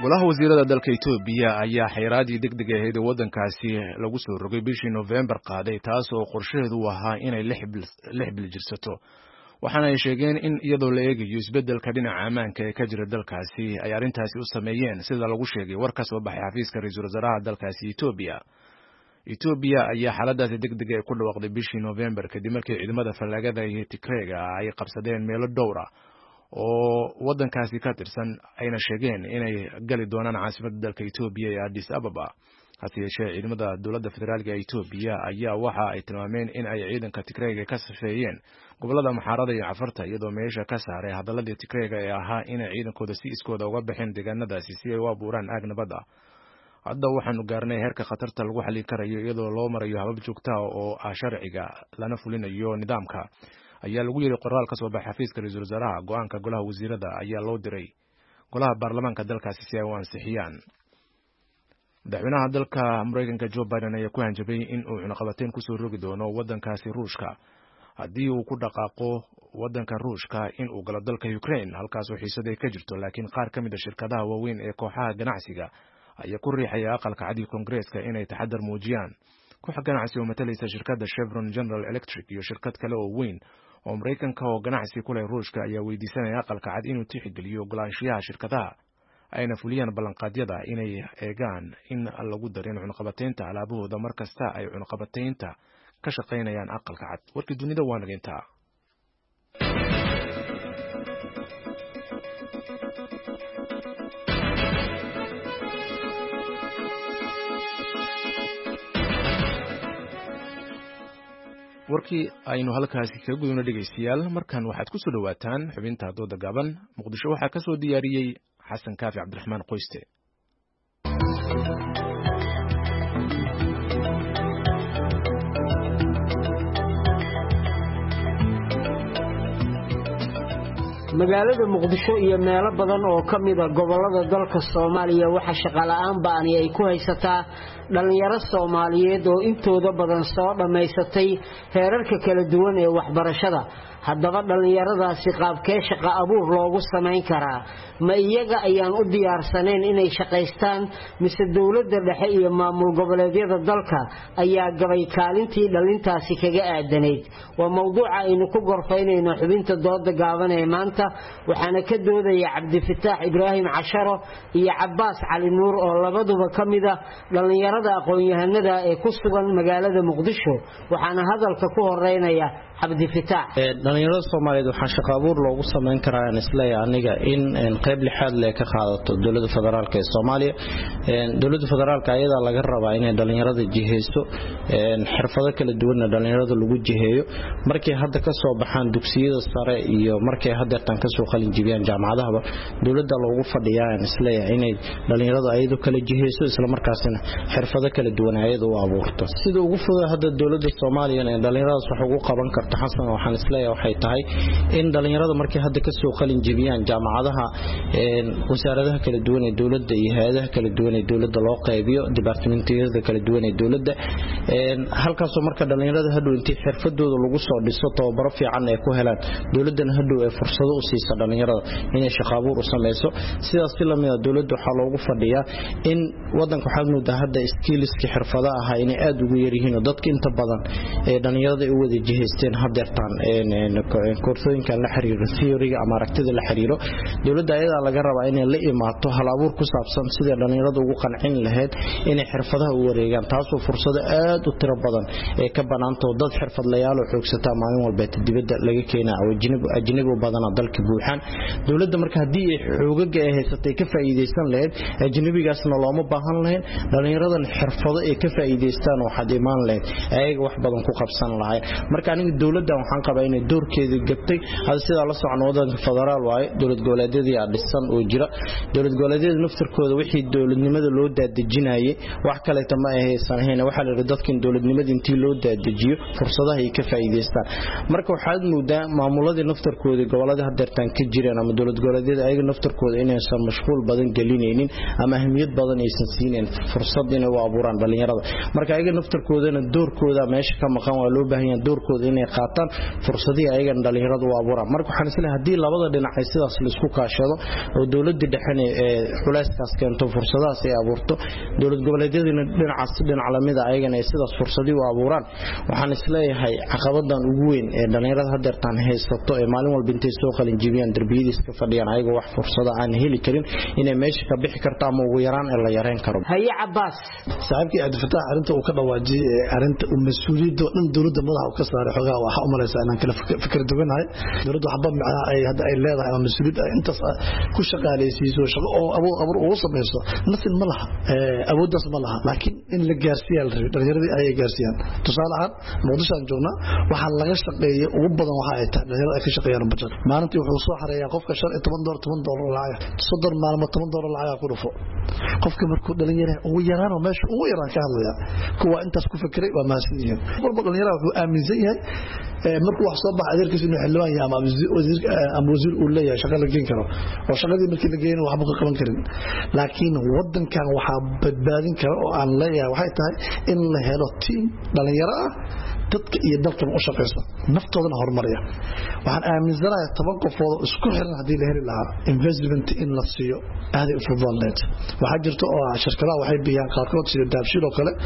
golaha wasiirada dalka Itoobiya ayaa xayiraadii degdeg ahayd waddankaasi lagu soo rogay bishii November qaaday taas oo qorsheedu ahaa inay lix bil jirsato waxaana ay sheegeen in iyadoo la eegayo isbeddelka dhinaca ammaanka ee ka jira dalkaasi ay arrintaasi u sameeyeen sida lagu sheegay war ka soo baxay xafiiska ra'iisul wasaaraha dalkaasi Itoobiya Itoobiya ayaa xaaladaasi degdeg ah ku dhawaaqday bishii November kadib markii ciidamada fallaagada iyo Tigreega ay qabsadeen meelo dhowr ah oo waddankaasi ka tirsan ayna sheegeen inay gali doonaan caasimadda dalka Itoobiya ee Addis Ababa hase yeeshee ciidamada dowladda federaalka ee Itoobiya ayaa waxa ay tilmaameen in ay ciidanka Tigreega ka safeeyeen gobolada Maxarada iyo Cafarta iyadoo meesha ka saaray hadaladii Tigreega ee ahaa in ciidankooda si iskooda uga baxeen deegaanadaasi si ay u abuuraan aag nabad ah hadda waxaanu gaarnay heerka khatarta lagu xalin karayo iyadoo loo marayo habab joogto ah oo ah sharciga lana fulinayo nidaamka ayaa lagu yiri qoraal ka soo baxay xafiiska ra'iisul wasaaraha go'aanka golaha wasiirada ayaa loo diray golaha baarlamaanka dalkaasi si ay u ansixiyaan madaxweynaha dalka Mareykanka Joe Biden ayaa ku hanjabay in uu cunaqabateyn ku soo rogi doono waddankaasi Ruushka haddii uu ku dhaqaaqo waddanka Ruushka in uu galo dalka Ukraine halkaas oo xiisad ay ka jirto laakiin qaar ka mid ah shirkadaha waaweyn ee kooxaha ganacsiga ayaa ku riixaya aqalka cad ee Koongareeska inay taxadar muujiyaan koox ganacsi oo matalaysa shirkadda Chevron General Electric iyo shirkad kale oo weyn oo Mareykanka oo ganacsi ku leh Ruushka ayaa weydiisanaya aqalka cad inuu tixgeliyo ogolaanshiyaha shirkadaha ayna fuliyaan ballanqaadyada inay eegaan in lagu darin cunaqabateynta alaabahooda markasta ay cunaqabateynta ka shaqaynayaan aqalka cad warkii dunida waa nageyntaa warkii aynu halkaasi kaga gudubno dhegeystayaal markan waxaad ku soo dhawaataan xubinta dooda gaaban muqdisho waxaa ka soo diyaariyey xasan kaafi cabdiraxmaan qoyste magaalada muqdisho iyo meelo badan oo ka mid ah gobolada dalka Soomaaliya waxa shaqo la'aan baan ay ku haysataa dhalinyaro Soomaaliyeed oo intooda badan soo dhameysatay heerarka kala duwan ee waxbarashada haddaba dhalinyaradaasi qaabkee shaqo abuur loogu sameyn karaa ma iyaga ayaan u diyaarsaneen inay shaqaystaan mise dawladda dhexe iyo maamul goboleedyada dalka ayaa gabay kaalintii dhalintaasi kaga aadaneyd waa mowduuca aynu ku gorfaynayno xubinta dooda gaaban ee maanta waxaana ka doodaya Cabdifataax Ibraahim Casharo iyo Cabbaas Cali Nuur oo labaduba kamid ah dhalinyarada aqoon-yahanada ee ku sugan magaalada Muqdisho waxaana hadalka ku horeynaya Cabdifataax dhalinyarada Soomaaliyeed waxaa shaqo abuur loogu sameyn karaa in isla aniga in qayb lixaad leh ka qaadato dawladda federaalka ee Soomaaliya dawladda federaalka ayada laga rabaa inay dhalinyarada jiheyso xirfado kala duwan dhalinyarada lagu jiheeyo markay hadda ka soo baxaan dugsiyada sare iyo markay hadda tan ka soo qalin jibiyaan jaamacadaha dawladda loogu fadhiyaa in isla inay dhalinyarada ayadu kala jiheyso isla markaasina xirfado kala duwan ayadu u abuurto sida ugu fudud hadda dawladda Soomaaliya ee dhalinyarada wax ugu qaban karto xasan waxaan isla waxay tahay in dhalinyarada markay hadda ka soo qalin jibiyaan jaamacadaha wasaaradaha kala duwan ee dawladda iyo hay'adaha kala duwan ee dawladda loo qaybiyo departmentiyada kala duwan ee dawladda halkaas oo marka dhalinyarada hadhow intii xirfadooda lagu soo dhiso tababaro fiican ay ku helaan dawladdan hadhow ay fursado u siiso dhalinyarada inay shaqo abuur u sameeyso sidaas si lamid ah dawladda waxa loogu fadhiyaa in wadanka waxa muuqda hadda skillski xirfadaha ah inay aad ugu yar yihiin dadka inta badan ee dhalinyarada ay wada jiheysteen hadeertaan koorsooyinka la xiriiro theory-ga ama aragtida la xiriiro dawladda ayada laga rabaa inay la imaato hal abuur ku saabsan sida dhalinyarada ugu qancin lahayd inay xirfadaha u wareegaan taasoo fursado aad u tiro badan ee ka banaanto dad xirfadlayaal oo xoogsata maalin walba dibadda laga keenaa oo ajnabi u badan dalka buuxan dawladda marka hadii ay xoogaga ay haysatay ka faa'iideysan lahayd ajnabigaasna looma baahan lahayn dhalinyaradan xirfado ay ka faa'iideystaan waxaad imaan lahayd ayaga wax badan ku qabsan lahayd marka aniga dawladda waxaan qabaa inay doorkeeda gabtay hada sida la socon wadanka federaal waaye dawlad goboleedyada dhisan oo jira dawlad goboleedyada naftirkooda wixii dawladnimada loo daadejinayay wax kale tama ay haysan waxa la yiraahdo dadkan dawladnimada intii loo daadajiyo fursadaha ay ka faa'iideystaan marka waxaad moodaa maamulada naftirkooda gobolada hadeertaan ka jireen ama dowlad goboleedyada ayaga naftarkooda inaysan mashquul badan gelinaynin ama ahmiyad badan aysan siinayn fursad inay u abuuraan dhalinyarada marka ayaga naftarkoodana doorkooda meesha ka maqan waa loo baahan yahay doorkooda inay qaataan fursadii ayaga dhalinyarada u abuuraan marka waxaan isleeyahay hadii labada dhinac ay sidaas la isku kaashado oo dowladda dhexe ee xulayskaas keento fursadaas ay abuurto dowlad goboleedyadina dhinacaas dhinac lamida ayagana ay sidaas fursadii u abuuraan waxaan isleeyahay caqabadan ugu weyn ee dhalinyarada hadeertaan haysato ee maalin walba intay soo qalin jibiyaan darbiyadiis ka fadhiyaan ayaga wax fursada aan heli karin inay meesha ka bixi karto ama ugu yaraan ee la yareen karo haye Abbas saaxiibkii Cabdi Fataax arinta uu ka dhawaajiyay arinta uu mas'uuliyadda dhan dowladda madaxa ka saaray xogaa waxa u malaysaa inaan kala fikir duwanahay dowladda waxba macna ay hadda ay leedahay ama mas'uuliyad intaas ku shaqaaleysiiso shaqo oo abo abo ugu sameeyso nasin ma laha awooddaas ma laha laakiin in la gaarsiiyo dhalinyarada ay gaarsiiyaan tusaale ahaan Muqdisho aan joogna waxa laga shaqeeyay ugu badan waxa ay tahay dhalinyarada ay ka shaqeeyaan budget maalintii wuxuu soo xareeyaa qofka shan iyo toban doolar toban doolar lacag soddon maalmo toban doolar lacag ku dhufo qofka markuu dhalinyarada ugu yaraan oo meesha ugu yaraan ka hadlaya kuwa intaas ku fikiray waa maasiniin walba dhalinyarada wuxuu aaminsan yahay markuu wax soo bax adeerkiisa inuu xilwaan yahay ama wasiir ama wasiir uu leeyahay shaqo la geen karo oo shaqadii markii la geeyay waxba ka qaban karin laakiin wadankan waxa badbaadin kara oo aan leeyahay waxay tahay in la helo team dhalinyaro ah dadka iyo dalkan u shaqeysa naftoodana horumariya waxaan aaminsanahay toban qofood oo isku xiran hadii la heli lahaa investment in la siiyo aad u fududaanaysa waxa jirto oo shirkadaha waxay bixiyaan qaarkood sida daabshiil oo kale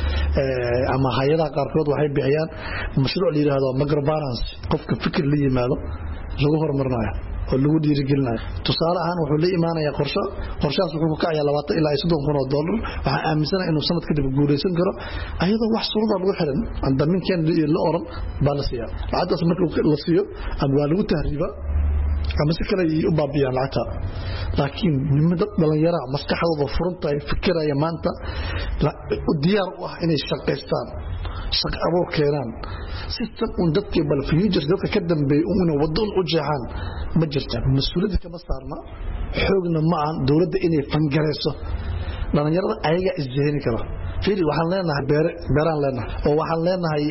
ama hay'adaha qaarkood waxay bixiyaan mashruuc la yiraahdo microfinance qofka fikir la yimaado lagu horumarinayo oo lagu dhiirigelinayo tusaale ahaan wuxuu la imaanayaa qorshe qorshaas wuxuu ka kacayaa labaatan ilaa soddon kun oo dollar waxa aaminsanahay inuu sanad kadib guuleysan karo ayadoo wax suurada lagu xiran anda minkan la oran balasiya lacagtaas markii la siiyo ama waa lagu tahriiba ama si kale u baabiyaan lacagta laakiin nimada dhalinyarada maskaxdooda furunta ay fikiraya maanta u diyaar u ah inay shaqeystaan shaqo abuur keenaan system un dadkii bal future dadka ka dambeeyay una wadon u jeexaan ma jirta mas'uuliyadda kama saarna xoogna ma aan dawladda inay fangareyso dhalinyarada ayaga isjeeni kara fiiri waxaan leenahay beer beeraan leenahay oo waxaan leenahay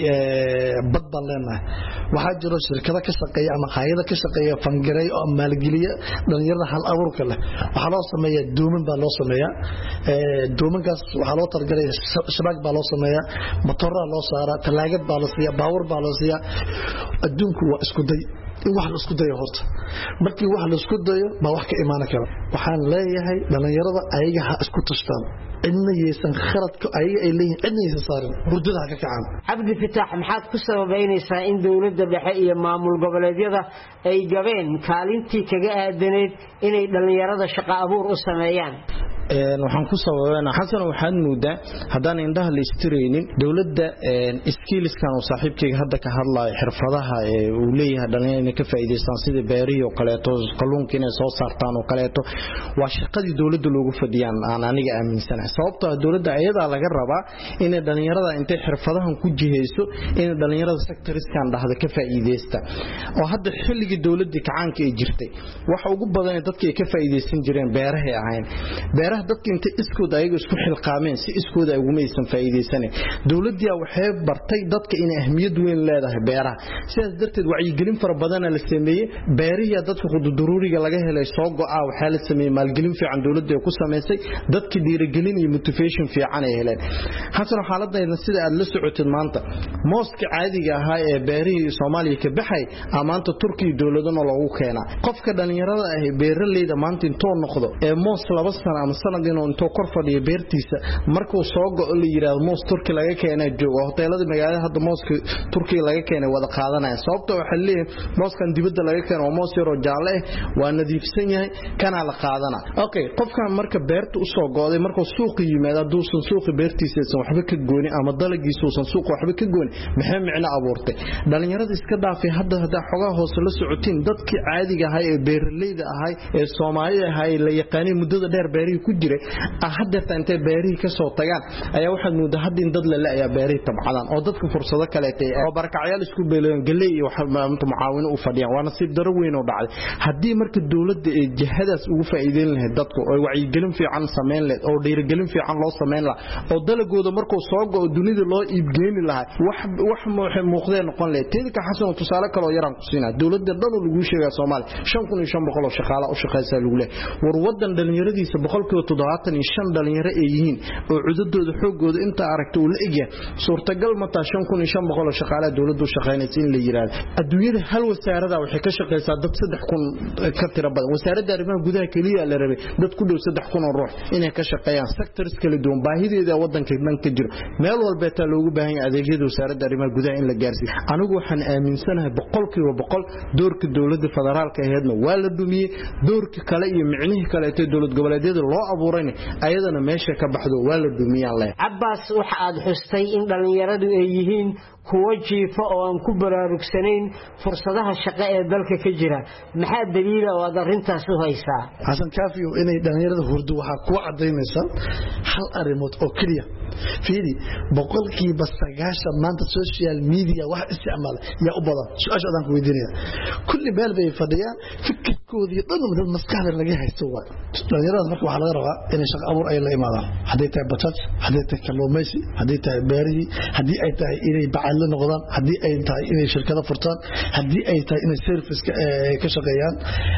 bad baan leenahay waxa jiro shirkado ka shaqeeya ama hay'ado ka shaqeeya fangaray oo maalgeliya dhalinyarada hal abuurka leh waxa loo sameeyaa dooman baa loo sameeyaa ee doomankaas waxa loo targalay shabaag baa loo sameeyaa matoora loo saaraa talaagad baa la siiyaa baawar baa la siiyaa adduunku waa isku day in wax la isku dayo horta markii wax la isku dayo baa wax ka imaan kara waxaan leeyahay dhalinyarada ayaga ha isku tashtaan cidna yeesan khaladka ayaga ay leeyihiin cidna yeesan saarin hurdada ka kacaan Cabdi Fataax maxaad ku sababeynaysaa in dawladda dhexe iyo maamul goboleedyada ay gabeen kaalintii kaga aadaneed inay dhalinyarada shaqo abuur u sameeyaan een waxaan ku sababeynaa xasan waxaan moodaa hadaan indhaha la istireynin dawladda een skillskan oo saaxiibkayga hadda ka hadlay xirfadaha ee uu leeyahay dhalinyarada ka faa'iideystaan sida beeriyo kale to kalluunka inay soo saartaan oo kale to waa shaqadii dawladda loogu fadhiyaan aan aniga aaminsanahay sababtoo ah dawladda ayada laga rabaa in dhalinyarada intay xirfadahan ku jiheyso in dhalinyarada sectorskan dhahda ka faa'iideysta oo hadda xilligii dawladda kacaanka ay jirtay waxa ugu badan ee dadka ay ka faa'iideysan jireen beeraha ahayn beeraha dadka inta iskood ayaga isku xilqaameen si iskood ay ugu meeysan faa'iideysanay dawladda waxay bartay dadka in ahmiyad weyn leedahay beeraha sidaas darteed wacyi gelin fara badan la sameeyay beeriya dadka quduruuriga laga helay soo go'aa waxa la sameeyay maalgelin fiican dawladda ay ku sameysay dadka dhiirigelin iyo motivation fiican ay heleen hasan xaaladayna sida aad la socotid maanta mooska caadiga ah ee beerihii Soomaaliya ka baxay amaanta Turkiga dawladana lagu keenaa qofka dhalinyarada ah beeraleyda maanta intoo noqdo ee moos laba sano ama sanadina intoo kor fadhiyo beertiisa markuu soo go'o la yiraahdo moos Turki laga keenay joogo hoteelada magaalada hadda mooska Turkiga laga keenay wada qaadanaya sababtoo waxa leeyahay mooskan dibadda laga keenay oo moos yar oo jaalle ah waa nadiifsan yahay kana la qaadana okay qofkan marka beerta u soo go'day markuu suuqa yimaado duusan suuqa beertiisa waxba ka gooni ama dalagiisa uusan suuqa waxba ka gooni maxay micna abuurtay dhalinyarada iska dhaafay hadda hadda xogaa hoos la socotiin dadkii caadiga ahaa ee beeraleyda ahaa ee Soomaaliya ahaa la yaqaanay muddada dheer beerihi ku jiray hadda taantay beerihi ka soo tagaan ayaa waxaad moodaa hadda in dad la laayaa beerihi tabcadan oo dadku fursado kale ay oo barakacayaal isku beeleen galay iyo waxa maamulka mucaawino u fadhiyaan waana si daro weyn oo dhacday hadii marka dawladda ay jihadaas ugu faa'iideyn lahayd dadku oo wacyi gelin fiican sameyn lahayd oo dhiirigelin fiican loo sameyn lahaa oo dalagooda markuu soo go'o dunida loo iibgeeni lahaa wax wax muuqdeen noqon lahayd teedka xasan tusaale kale oo yaraan ku siinaa dawladda dhan lagu sheegay Soomaaliya shan kun iyo shan boqol oo shaqaale u shaqeysa lagu leeyahay war wadan dhalinyaradiisa boqolkiiba toddobaatan iyo shan dhalinyaro ay yihiin oo cududooda xoogooda inta aragto uu la egyahay suurtagal ma taa shan kun iyo shan boqol oo shaqaale dawladdu shaqeynaysa in la yiraahdo adduunyada hal wasaarada waxay ka shaqeysaa dad saddex kun ka tiro badan wasaaradda arrimaha gudaha kaliya la rabay dad ku dhow saddex kun oo ruux inay ka shaqeeyaan sectors kala duwan baahideeda wadanka dhan ka jiro meel walba taa loogu baahan yahay adeegyada wasaaradda arrimaha gudaha in la gaarsiiyo anigu waxaan aaminsanahay boqolkiiba boqol doorka dawladda federaalka aheedna waa la dumiyay doorka kale iyo micnihii kale ee dawlad goboleedyada loo abuurayna ayadana meesha ka baxdo waa la dumiyaan leh Abbas waxa aad xustay in dhalinyaradu ay yihiin kuwa jiifa oo aan ku baraarugsanayn fursadaha shaqo ee dalka ka jira maxaa daliil ah oo aad arintaas u haysaa Xasan Kaafiyo inay dhalinyarada hurdu waxa ku cadeynaysa hal arimood oo kaliya fiiri boqolkiiba sagaashan maanta social media wax isticmaal yaa u badan su'aashadan ku weydiinaya kulli meel bay fadhiyaan fikirkoodii dhan mid maskaxda laga haysto waa dhalinyarada marka waxa laga rabaa inay shaqo abuur ay la imaadaan haday tahay batat haday tahay kalluumaysi haday tahay beerihi hadii ay tahay inay bacal la noqdaan hadii ay tahay inay shirkado furtaan hadii ay tahay inay service ka shaqeeyaan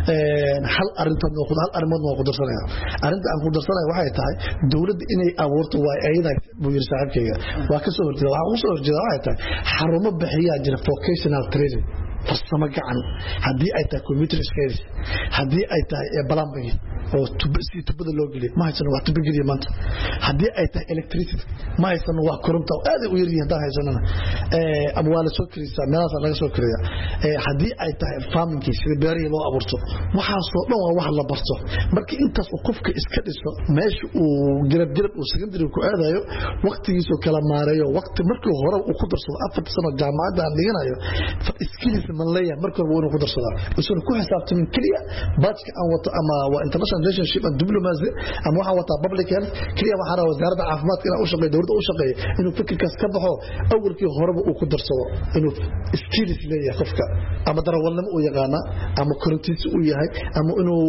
ee hal arintan oo hal arimood oo ku darsanaya arinta aan ku darsanaya waxay tahay dawladda inay abuurto waa ayada buu yiri saaxiibkayga waa ka soo horjeeda waxa uu soo horjeeda waxay tahay xarumo bixiya jira vocational training farsamo gacan hadii ay tahay computer skills hadii ay tahay plumbing oo tubasi tubada loo geliyo ma haysan wax tuba geliyo maanta hadii ay tahay electricity ma haysan wax koronto aad u yar yahay haysanana ee abwaal soo kirisa meelaha laga soo kiriya ee hadii ay tahay farming sida beeriga loo abuurto waxa soo dhan waa wax la barto markii intaas uu qofka iska dhiso meesha uu jirab jirab uu secondary ku aadayo waqtigiisa kala maareeyo waqti markii hore uu ku darsado afar sano jaamacadda aan dhiganayo skills man leeyahay markii hore uu ku darsado isoo ku xisaabtamin kaliya baadka aan wato ama waa international relationship and diplomacy ama waxa wata public health kaliya waxa ra wasaaradda caafimaadka inuu shaqeeyo dawladda uu shaqeeyo inuu fikirkaas ka baxo awalkii horeba uu ku darsado inuu skills leeyahay qofka ama darawalnimo uu yaqaana ama korontiis uu yahay ama inuu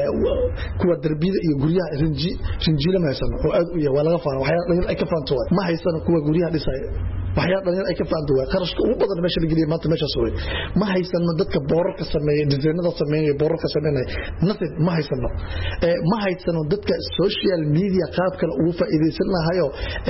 kuwa darbiyada iyo guryaha rinji rinjila ma haysan oo aad u yahay waa laga faan waxa ay ka faanto ma haysan kuwa guryaha dhisay waxyaabo dhalinyar ay ka faanto waa qarashka ugu badan meesha la geliyo maanta meesha soo ma haysan dadka boorarka sameeyo dizaynada sameeyo boorarka sameeyo nothing ma haysan ee ma haysan dadka social media qaab kale ugu faa'iideysan lahayo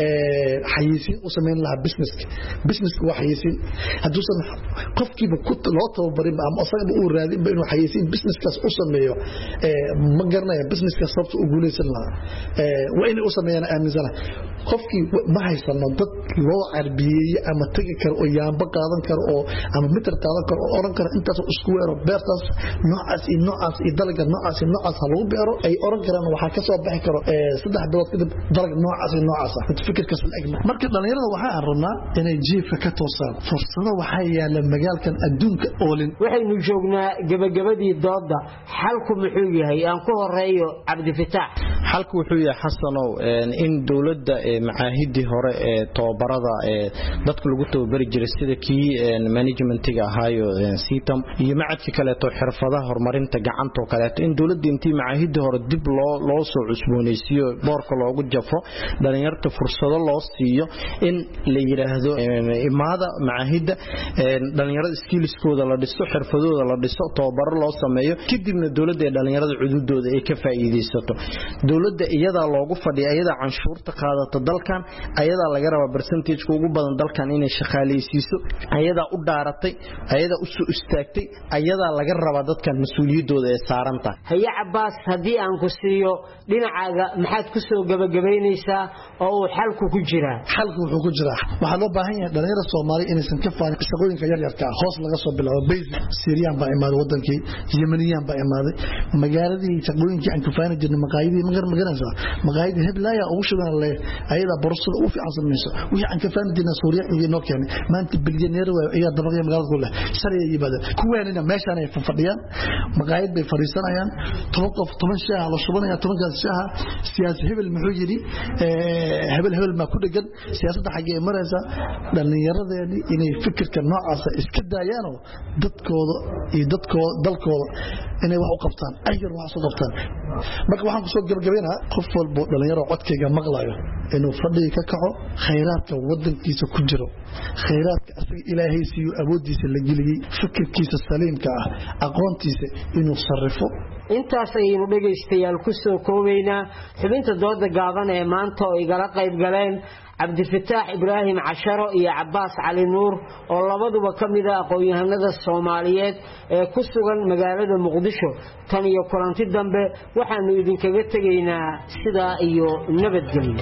ee xayisiin u sameyn lahaa business business waa xayisiin haduusan qofkiiba ku loo tababarin ama asaga uu raadin ba inuu xayisiin business kaas u sameeyo ee ma garanayo business kaas sababta u guuleysan lahaa ee waa inay u sameeyaan aaminsana qofkii ma haysan dad loo carbiyay ama tagi karo oo yaamba qaadan karo oo ama mitir qaadan karo oo oran karo intaas isku weero beertaas noocaas iyo noocaas iyo dalga noocaas iyo noocaas lagu beero ay oran karaan waxa ka soo bixi karo ee saddex bilood kadib dalga noocaas iyo noocaas ah fikirkaas la egma marka dhalinyarada waxa aan rabnaa inay jiifka ka toosaan fursado waxa yaala magaalkan adduunka oolin waxaynu joognaa gabagabadii dooda xalku muxuu yahay aan ku horeeyo Cabdi Fataax xalku wuxuu yahay xasanow in dawladda macaahidii hore ee tababarada ee dadku lagu tababari jiray sida kii managementiga ahaayo sitam iyo macadka kale to xirfadaha horumarinta gacanta kale in dawladda intii macaahidii hore dib loo loo soo cusboonaysiyo boorka loogu jafo dhalinyarta fursado loo siiyo in la yiraahdo imaada macaahida dhalinyarada skillskooda la dhiso xirfadooda la dhiso tababaro loo sameeyo kadibna dawladda ee dhalinyarada cududooda ay ka faa'iideysato dawladda iyada loogu fadhiyo iyada canshuurta qaadata dalkan iyada laga raba percentage ugu badan dalkan inay shaqaaleysiiso ayada u dhaaratay ayada u soo istaagtay ayada laga raba dadkan mas'uuliyadooda ee saaranta haya Abbas hadii aan ku siiyo dhinacaaga maxaad ku soo gabagabeynaysaa oo uu xalku ku jira xalku wuxuu ku jira waxa loo baahan yahay dhalinyarada Soomaali inaysan ka faanin shaqooyinka yar yarka hoos laga soo bilaabo base Syrian baa imaad wadankii Yemeniyan baa imaaday magaaladii shaqooyinkii aan ka faanin jirnay maqaayadii magar magaranaysa maqaayadii heblaaya ugu shaqeyn leh ayada borsada u fiican sameeyso wixii aan ka faanin jirnay suuriya iyo noo keenay maanta bilyaneer way ayaa dabaqay magaalada ku leh shalay yimaada kuwaanina meeshaan ay fadhiyaan maqaayad bay fariisanayaan toban qof toban shaah la shubanaya toban gaas shaah siyaasi hebel muxuu yiri hebel hebel ma ku dhagan siyaasadda xagee maraysa dhalinyaradeeni inay fikirka noocaas iska daayaan oo dadkooda iyo dadkooda dalkooda inay wax u qabtaan ayar wax u qabtaan marka waxaan ku soo gabagabeynaa qof walba dhalinyaro codkayga maqlayo inuu fadhiga ka kaco khayraadka wadankiisa ku jiro khayraadka asaga ilaahay siiyo awoodiisa la geliyay fikirkiisa saliimka ah aqoontiisa inuu sarrifo intaas ayaynu dhegaystayaal ku soo koobaynaa xubinta dooda gaaban ee maanta oo igala qayb galeen cabdifataax ibraahim casharo iyo cabbaas cali nuur oo labaduba ka mid ah aqoon-yahanada Soomaaliyeed ee ku sugan magaalada Muqdisho tan iyo kulanti dambe waxaanu idinkaga tegaynaa sidaa iyo nabadgelyo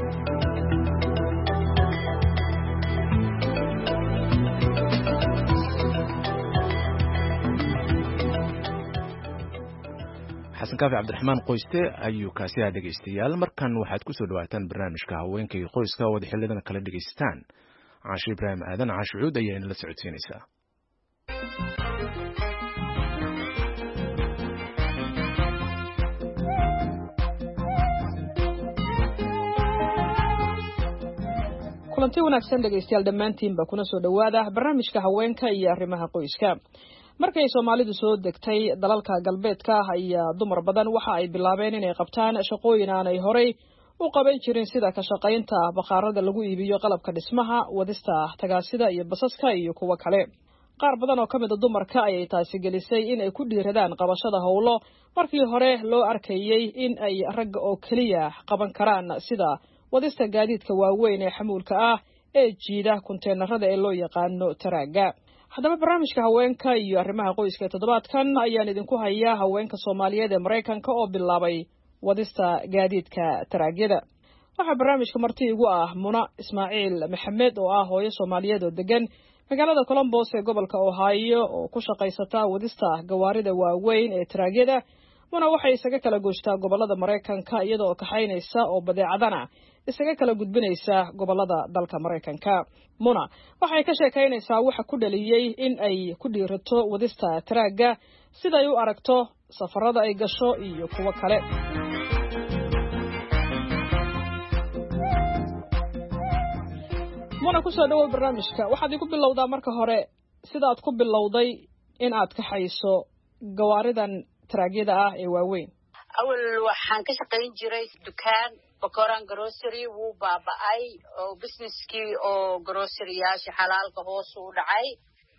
xasan kaafi cabdiraxmaan qoyste ayuu kaasi ah dhegaystayaal markan waxaad ku soo dhawaataan barnaamijka haweenka iyo qoyska oo wada xillidan kala dhagaystaan caashi ibraahim aadan caashi cuud ayaa inala socodsiinaysaa kulanti wanaagsan dhegaystayaal dhammaantiinba kuna soo dhawaada barnaamijka haweenka iyo arrimaha qoyska markay Soomaalidu soo degtay dalalka galbeedka ayaa dumar badan waxa ay bilaabeen inay qabtaan shaqooyin aanay horey u qaban jirin sida ka shaqaynta bakhaarada lagu iibiyo qalabka dhismaha wadista tagaasida iyo basaska iyo kuwa kale qaar badan oo kamid ah dumarka ayay taasi gelisay in ay ku dhiiradaan qabashada howlo markii hore loo arkayay in ay rag oo kaliya qaban karaan sida wadista gaadiidka waaweyn ee xamuulka ah ee jiida konteenarada ee loo yaqaano taraaga haddaba barnaamijka haweenka iyo arrimaha qoyska ee toddobaadkan ayaan idinku hayaa haweenka Soomaaliyeed ee Mareykanka oo bilaabay wadista gaadiidka taraagyada waxaa barnaamijka marti igu ah Muna Ismaaciil Maxamed oo ah hooyo Soomaaliyeed oo degan magaalada Columbus ee gobolka Ohio oo ku shaqaysata wadista gawaarida waaweyn ee taraagyada Muna waxay isaga kala goostaa gobolada Mareykanka iyadoo kaxaynaysa oo badeecadana isaga kala gudbinaysa gobolada dalka Mareykanka Muna waxay ka sheekaynaysaa waxa ku dhaliyay in ay ku dhiirato wadista taraaga sida ay u aragto safarada ay gasho iyo kuwa kale Muna ku soo dhawaad barnaamijka waxaad ku bilowdaa marka hore sida aad ku bilowday in aad ka hayso gawaaridan taraagyada ah ee waaweyn awal waxaan ka shaqayn jiray dukaan bakoran grocery wuu baaba'ay oo businesskii oo grocery-yaasha xalaalka hoos u dhacay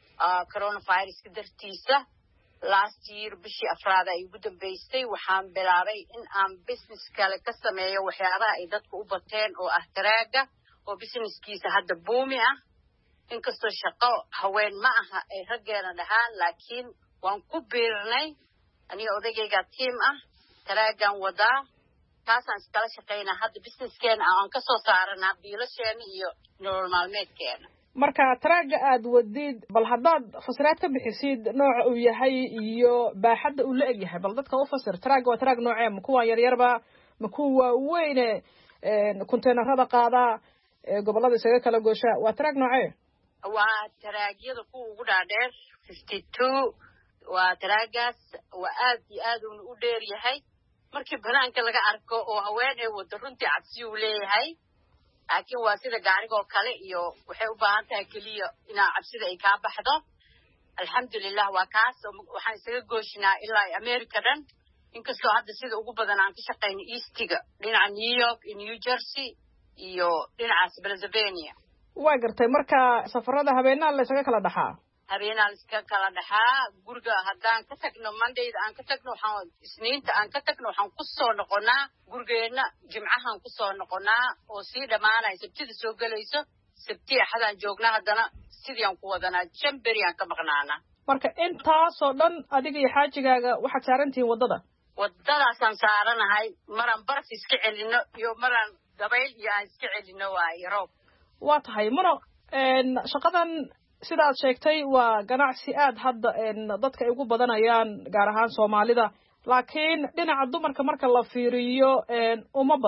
coronavirus dartiisa last year bishii afraad ay ugu dambeysay waxaan bilaabay in aan business kale ka sameeyo waxyaabaha ay dadku u bateen oo ah taraaga oo businesskiisa hadda buumi ah inkastoo shaqo haween ma aha ay raggeena dhahaan laakiin waan ku biirnay aniga odagayga team ah taraagan wadaa taasaan iskala shaqaynaa hadda businesskeena aan ka soo saaranaa biilasheena iyo nolol maalmeedkeena marka taraaga aad wadid bal haddaad fasiraad ka bixisid nooca uu yahay iyo baaxadda uu la eg yahay bal dadka u fasir taraaga waa taraag noocee ma kuwa yaryarba ma kuwa weyne konteenarada qaada gobolada isaga kala goosha waa taraag noocee waa taraagyada kuwa ugu dhaadheer fifty two waa taraagaas waa aad iyo aad uuna u dheer yahay markii banaanka laga arko oo haween ay wado runtii cabsi uu leeyahay laakiin waa sida gaarigoo kale iyo waxay u baahan tahay keliya inaa cabsida ay kaa baxdo alxamdulilah waa kaas waxaan isaga gooshinaa ilaa america dhan inkastoo hadda sida ugu badan aan ka shaqayno eastiga dhinaca new york iyo new jersey iyo dhinacaas pennsylvania waa gartay marka safarada habeenaa la isaga kala dhaxaa habeenaa la iska kala dhaxaa guriga haddaan ka tagno mondayda aan ka tagno waxaan isniinta aan ka tagno waxaan ku soo noqonaa gurigeena jimcahaan ku soo noqonaa oo sii dhammaanaya sabtida soo gelayso sabti axadaan joognaa haddana sidiiaan ku wadanaa shan beri aan ka maqnaanaa marka intaasoo dhan adiga iyo xaajigaaga waxaad saarantihiin waddada waddadaasaan saaranahay maraan baraf iska celino iyo maraan dabayl iyo aan iska celino waayo roob waa tahay Muna shaqadan sidaad sheegtay waa ganacsi aad hadda dadka ay ugu badanayaan gaar ahaan Soomaalida laakiin dhinaca dumarka marka la fiiriyo uma badna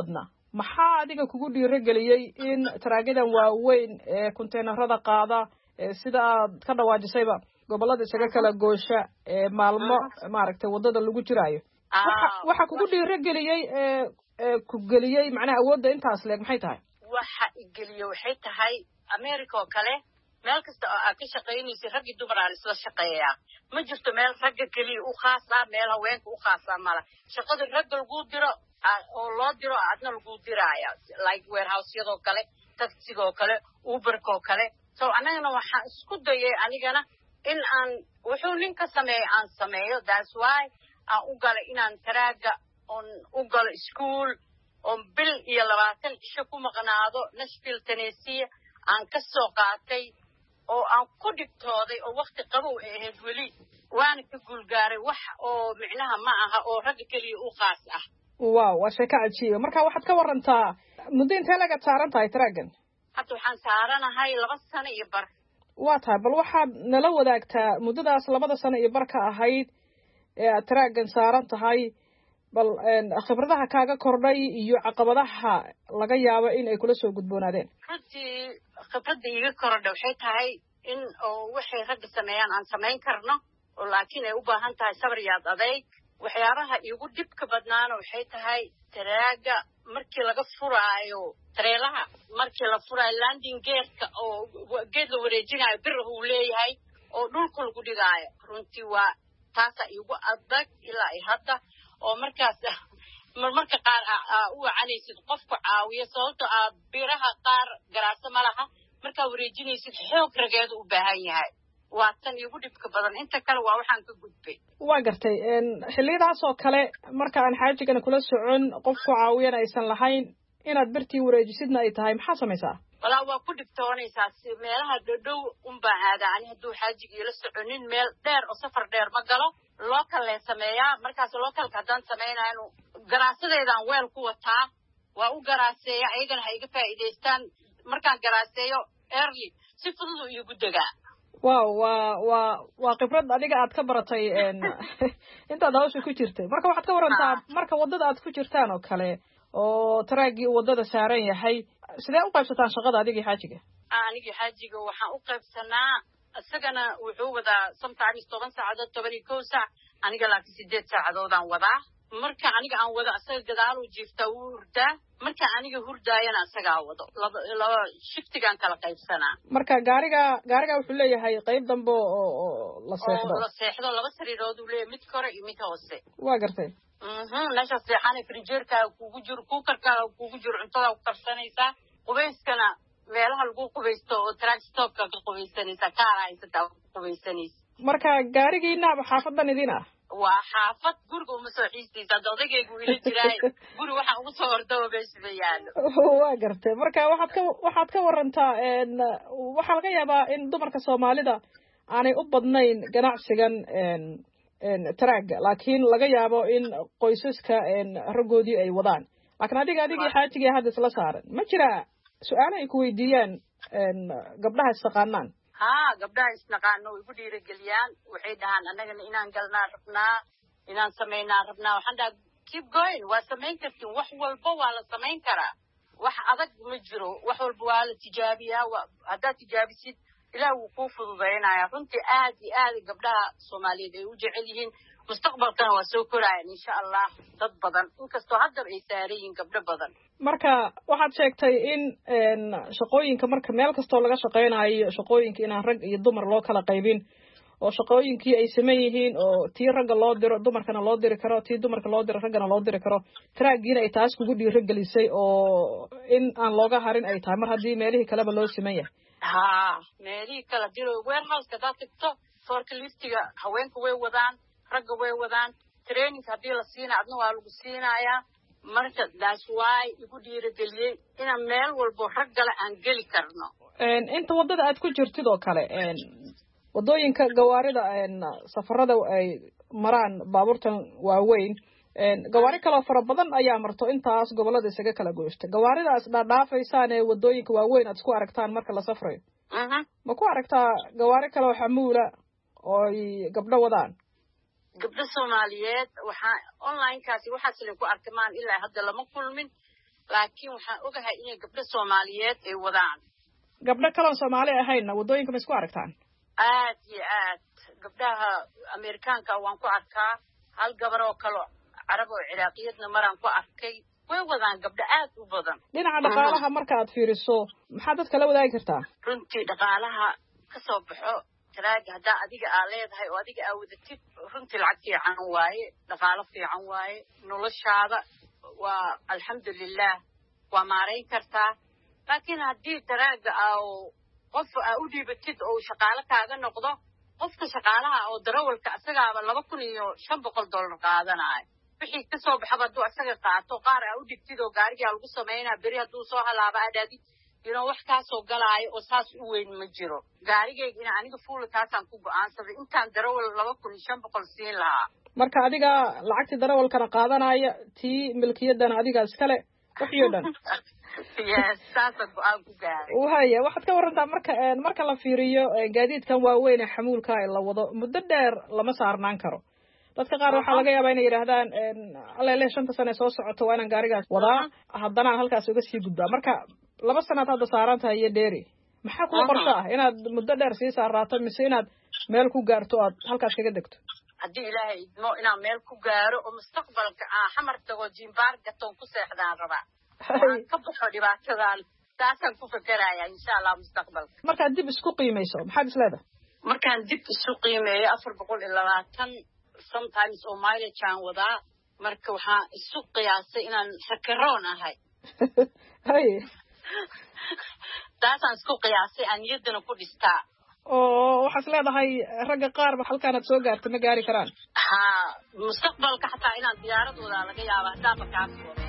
maxaa adiga kugu dhiirigeliyey in taraagidan waaweyn ee konteenarada qaada sida aad ka dhawaajisayba gobolada isaga kala goosha ee maalmo maaragtay wadada lagu jiraayo waxa kugu dhiirigeliyey ee ku geliyey macnaha awoodda intaas leeg maxay tahay waxa igeliyo waxay tahay America oo kale meel kasta oo aad ka shaqaynaysid rag iyo dumar aan isla shaqeeyaa ma jirto meel ragga kaliya u khaas ah meel haweenka u khaas ah mala shaqada ragga lagu diro oo loo diro aadna lagu diraya like warehouse yadoo kale taxiga oo kale uber oo kale so anagana waxaan isku dayay anigana in aan wuxuu ninka sameeyo aan sameeyo that's why aan u galay inaan taraaga on u galo school on bil iyo labaatan cisho ku maqnaado Nashville Tennessee aan ka soo qaatay oo aan ku dhigtooday oo waqti qabow ahayd weli waan ka gulgaaray wax oo micnaha ma aha oo rag kaliya u qaas ah wow waa sheeko cajiib marka waxaad ka warantaa muddo intee laga saaran tahay taraagan hadda waxaan saaranahay laba sano iyo bar waa tahay bal waxaad nala wadaagtaa muddadaas labada sano iyo barka ahayd ee aad taraagan saaran tahay bal khibradaha kaaga kordhay iyo caqabadaha laga yaabo in ay kula soo gudboonaadeen runtii khibradda iga kordhay waxay tahay in oo waxay ragga sameeyaan aan samayn karno oo laakiin ay u baahan tahay sabir iyo adayg waxyaabaha igu dhibka badnaana waxay tahay taraaga markii laga furaayo tareelaha markii la furaayo landing geedka oo geed la wareejinayo bir uu leeyahay oo dhulka lagu dhigaayo runtii waa taasa igu adag ilaa ay hadda oo markaas marmarka qaar u wacanaysid qofku caawiyo sababtoo ah biraha qaar garaasa ma laha markaa wareejinaysid xoog rageedu u baahan yahay waa tan igu dhibka badan inta kale waa waxaan ka gudbay waa gartay xilliyadaas oo kale marka aan xaajigana kula socon qofku caawiyana aysan lahayn inaad birtii wareejisidna ay tahay maxaa samaysaa walaa waa ku dhibtoonaysaa si meelaha dhow unbaa aadaa ani hadduu xaajiga ila soconin meel dheer oo safar dheer ma galo local lee sameeyaa markaas localka haddaan samaynayo garaasadeedaan weel ku wataa waa u garaaseeya ayagana ha iga faa'iidaystaan markaan garaaseeyo early si fudud uu igu degaa wow waa waa waa khibrad adiga aad ka baratay intaad hawsha ku jirtay marka waxaad ka warantaa marka waddada aad ku jirtaan oo kale oo taraagii waddada saaran yahay sidee u qaybsataan shaqada adigii xaajiga anigii xaajiga waxaan u qaybsanaa isagana wuxuu wadaa sometimes toban saacadood toban iyo kow saac aniga laakiin sideed saacadoodaan wadaa marka aniga aan wado asaga gadaaluu jiiftaa wuu hurdaa marka aniga hurdaayana asagaa wado laba laba shiftigaan kala qaybsanaa marka gaariga gaariga wuxuu leeyahay qayb dambe oo la seexdo la seexdo laba sariirood uu leeyahay mid kore iyo mid hoose waa gartay mhm meesha seexanay frijeerkaaga kugu jiro kuukarkaaga kugu jiro cuntada ku karsanaysaa qubayskana meelaha lagu qubaysto oo track stopka ka qubaysanaysaa kaara haysataa ku qubaysanaysa marka gaarigiina xaafadan idin ah waa xaafad guriga uma soo xiistaysa odagaygu ila jiraay guri waxaan ugu soo ordaba meesha yaalo waa gartay marka waxaad ka waxaad ka warantaa waxaa laga yaabaa in dumarka Soomaalida aanay u badnayn ganacsigan taraaga laakiin laga yaabo in qoysaska raggoodii ay wadaan laakiin adiga adigii xaajiga hadda isla saaran ma jira su'aalo ay ku weydiiyaan gabdhaha istaqaanaan haa gabdhaha isnaqaano way ku dhiirigeliyaan waxay dhahaan annagana inaan galnaa rabnaa inaan samaynaa rabnaa waxaan dhahaa keep going waa samayn kartiin wax walba waa la samayn karaa wax adag ma jiro wax walba waa la tijaabiyaa haddaad tijaabisid ilaah wuu kuu fududaynaya runtii aad iyo aad gabdhaha Soomaaliyeed ay u jecel yihiin mustaqbalkana waa soo korayaan insha Allah dad badan inkastoo hadda ay saarayeen gabdho badan marka waxaad sheegtay in shaqooyinka marka meel kastoo laga shaqeynayo shaqooyinka inaan rag iyo dumar loo kala qaybin oo shaqooyinkii ay sameeyeen yihiin oo tii ragga loo diro dumarkana loo diri karo tii dumarka loo diro raggana loo diri karo taraagiina ay taas kugu dhiirigelisay oo in aan looga harin ay tahay mar haddii meelihii kaleba loo sameeyay haa meelihii kala diro warehouse-ka hadaad tagto forkliftiga haweenka way wadaan ragga way wadaan training haddii la siina adna waa lagu siinayaa marka that's why igu dhiirigeliyey inaan meel walbo rag gale aan geli karno inta waddada aad ku jirtid oo kale waddooyinka gawaarida safarada ay maraan baabuurtan waaweyn gawaari kaloo fara badan ayaa marto intaas gobolada isaga kala gooysta gawaaridaas dhaadhaafaysaan ee waddooyinka waaweyn aad isku aragtaan marka la safrayo ma ku aragtaa gawaari kaloo xamuula oo ay gabdho wadaan gabdho Soomaaliyeed waxaa online-kaasi waxaas la ku arkamaan ilaa hadda lama kulmin laakiin waxaan ogahay inay gabdho Soomaaliyeed ay wadaan gabdho kale oo Soomaali ahayna wadooyinka ma isku aragtaan aad iyo aad gabdhaha Ameerikaanka waan ku arkaa hal gabar oo kale Arab oo Ciraaqiyadna maraan ku arkay way wadaan gabdho aad u badan dhinaca dhaqaalaha marka aad fiiriso maxaa dadka la wadaagi kartaa runtii dhaqaalaha ka soo baxo taraaga hadaa adiga aa leedahay oo adiga aa wadatid runtii lacag fiican waaye dhaqaalo fiican waaye noloshaada waa alxamdulilah waa maareyn kartaa laakiin haddii taraaga aa qof aa u dhiibatid oo shaqaale kaaga noqdo qofka shaqaalaha oo darawalka asagaaba laba kun iyo shan boqol dollar qaadanayo wixii ka soo baxaba hadduu asaga qaato qaar aa u dhigtid oo gaarigaa lagu samaynaa beri hadduu soo halaaba adhaadid inuu wax kaasoo galaayo oo saas u weyn ma jiro gaarigayga ina aniga fuula taasaan ku go-aansaday intaan darawal laba kun iyo shan boqol siin lahaa marka adiga lacagtii darawalkana qaadanaya tii milkiyadana adiga iskale wixii oo dhan yes saasaan go-aan ku gaaray waya waxaad ka warantaa marka marka la fiiriyo gaadiidkan waaweyn ee xamuulka la wado muddo dheer lama saarnaan karo dadka qaar waxaa laga yaabaa inay yidhaahdaan alle shanta sane soo socoto waa inaan gaarigaas wadaa haddana aan halkaas uga sii gudbaa marka laba sanaad hadda saaran tahay iyo dheeri maxaa kula qorsho ah inaad muddo dheer sii saaraato mise inaad meel ku gaarto aad halkaas kaga degto haddii ilaahay idmo inaan meel ku gaaro oo mustaqbalka aan xamar tago jimbaar gatoon ku seexdaan rabaa waan ka baxo dhibaatadan taasaan ku fikerayaa insha allah mustaqbalka markaad dib isku qiimayso maxaad isleedahay markaan dib isu qiimeeyo afar boqol iyo labaatan sometimes oo mileage aan wadaa marka waxaan isu qiyaasay inaan sakaroon ahay haye taasaan isku qiyaasay aan niyaddana ku dhistaa oo waxaas leedahay ragga qaar halkaanaad soo gaarta ma gaari karaan ha mustaqbalka xataa inaan diyaarad wadaa laga yaaba haddaaba kaas wado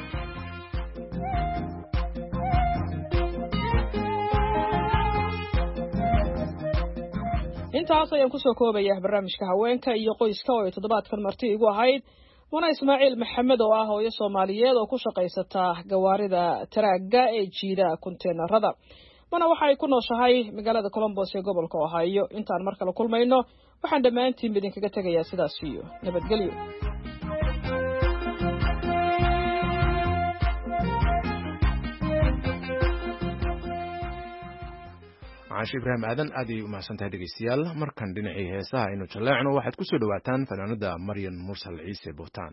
intaas ayaan kusoo koobaya barnaamijka haweenka iyo qoyska oo ay toddobaadkan marti igu ahayd muna ismaaciil maxamed oo ah hooyo Soomaaliyeed oo ku shaqaysata gawaarida taraaga ee jiida konteenarada muna waxa ay ku nooshahay magaalada Columbus ee gobolka Ohio intaan mar kale kulmayno waxaan dhammaantiin idinkaga tagayaa sidaas iyo nabadgelyo caashi ibraahim aadan aad ay u mahadsantahay dhegeystayaal markan dhinacii heesaha aynu jaleecno waxaad ku soo dhawaataan fanaanada maryan mursal ciise buutaan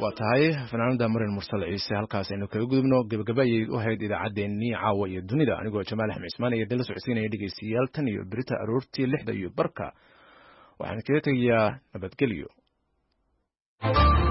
waa tahay fanaanada marin mursal ciise halkaas aynu kaga gudubno gabagaba ayay u ahayd idaacaddeenii caawa iyo dunida anigoo jamaal axmed cismaan iyo dala socodsiinaya dhegeystayaal tan iyo berita aroortii lixda iyo barka waxaan kaga tegayaa nabadgelyo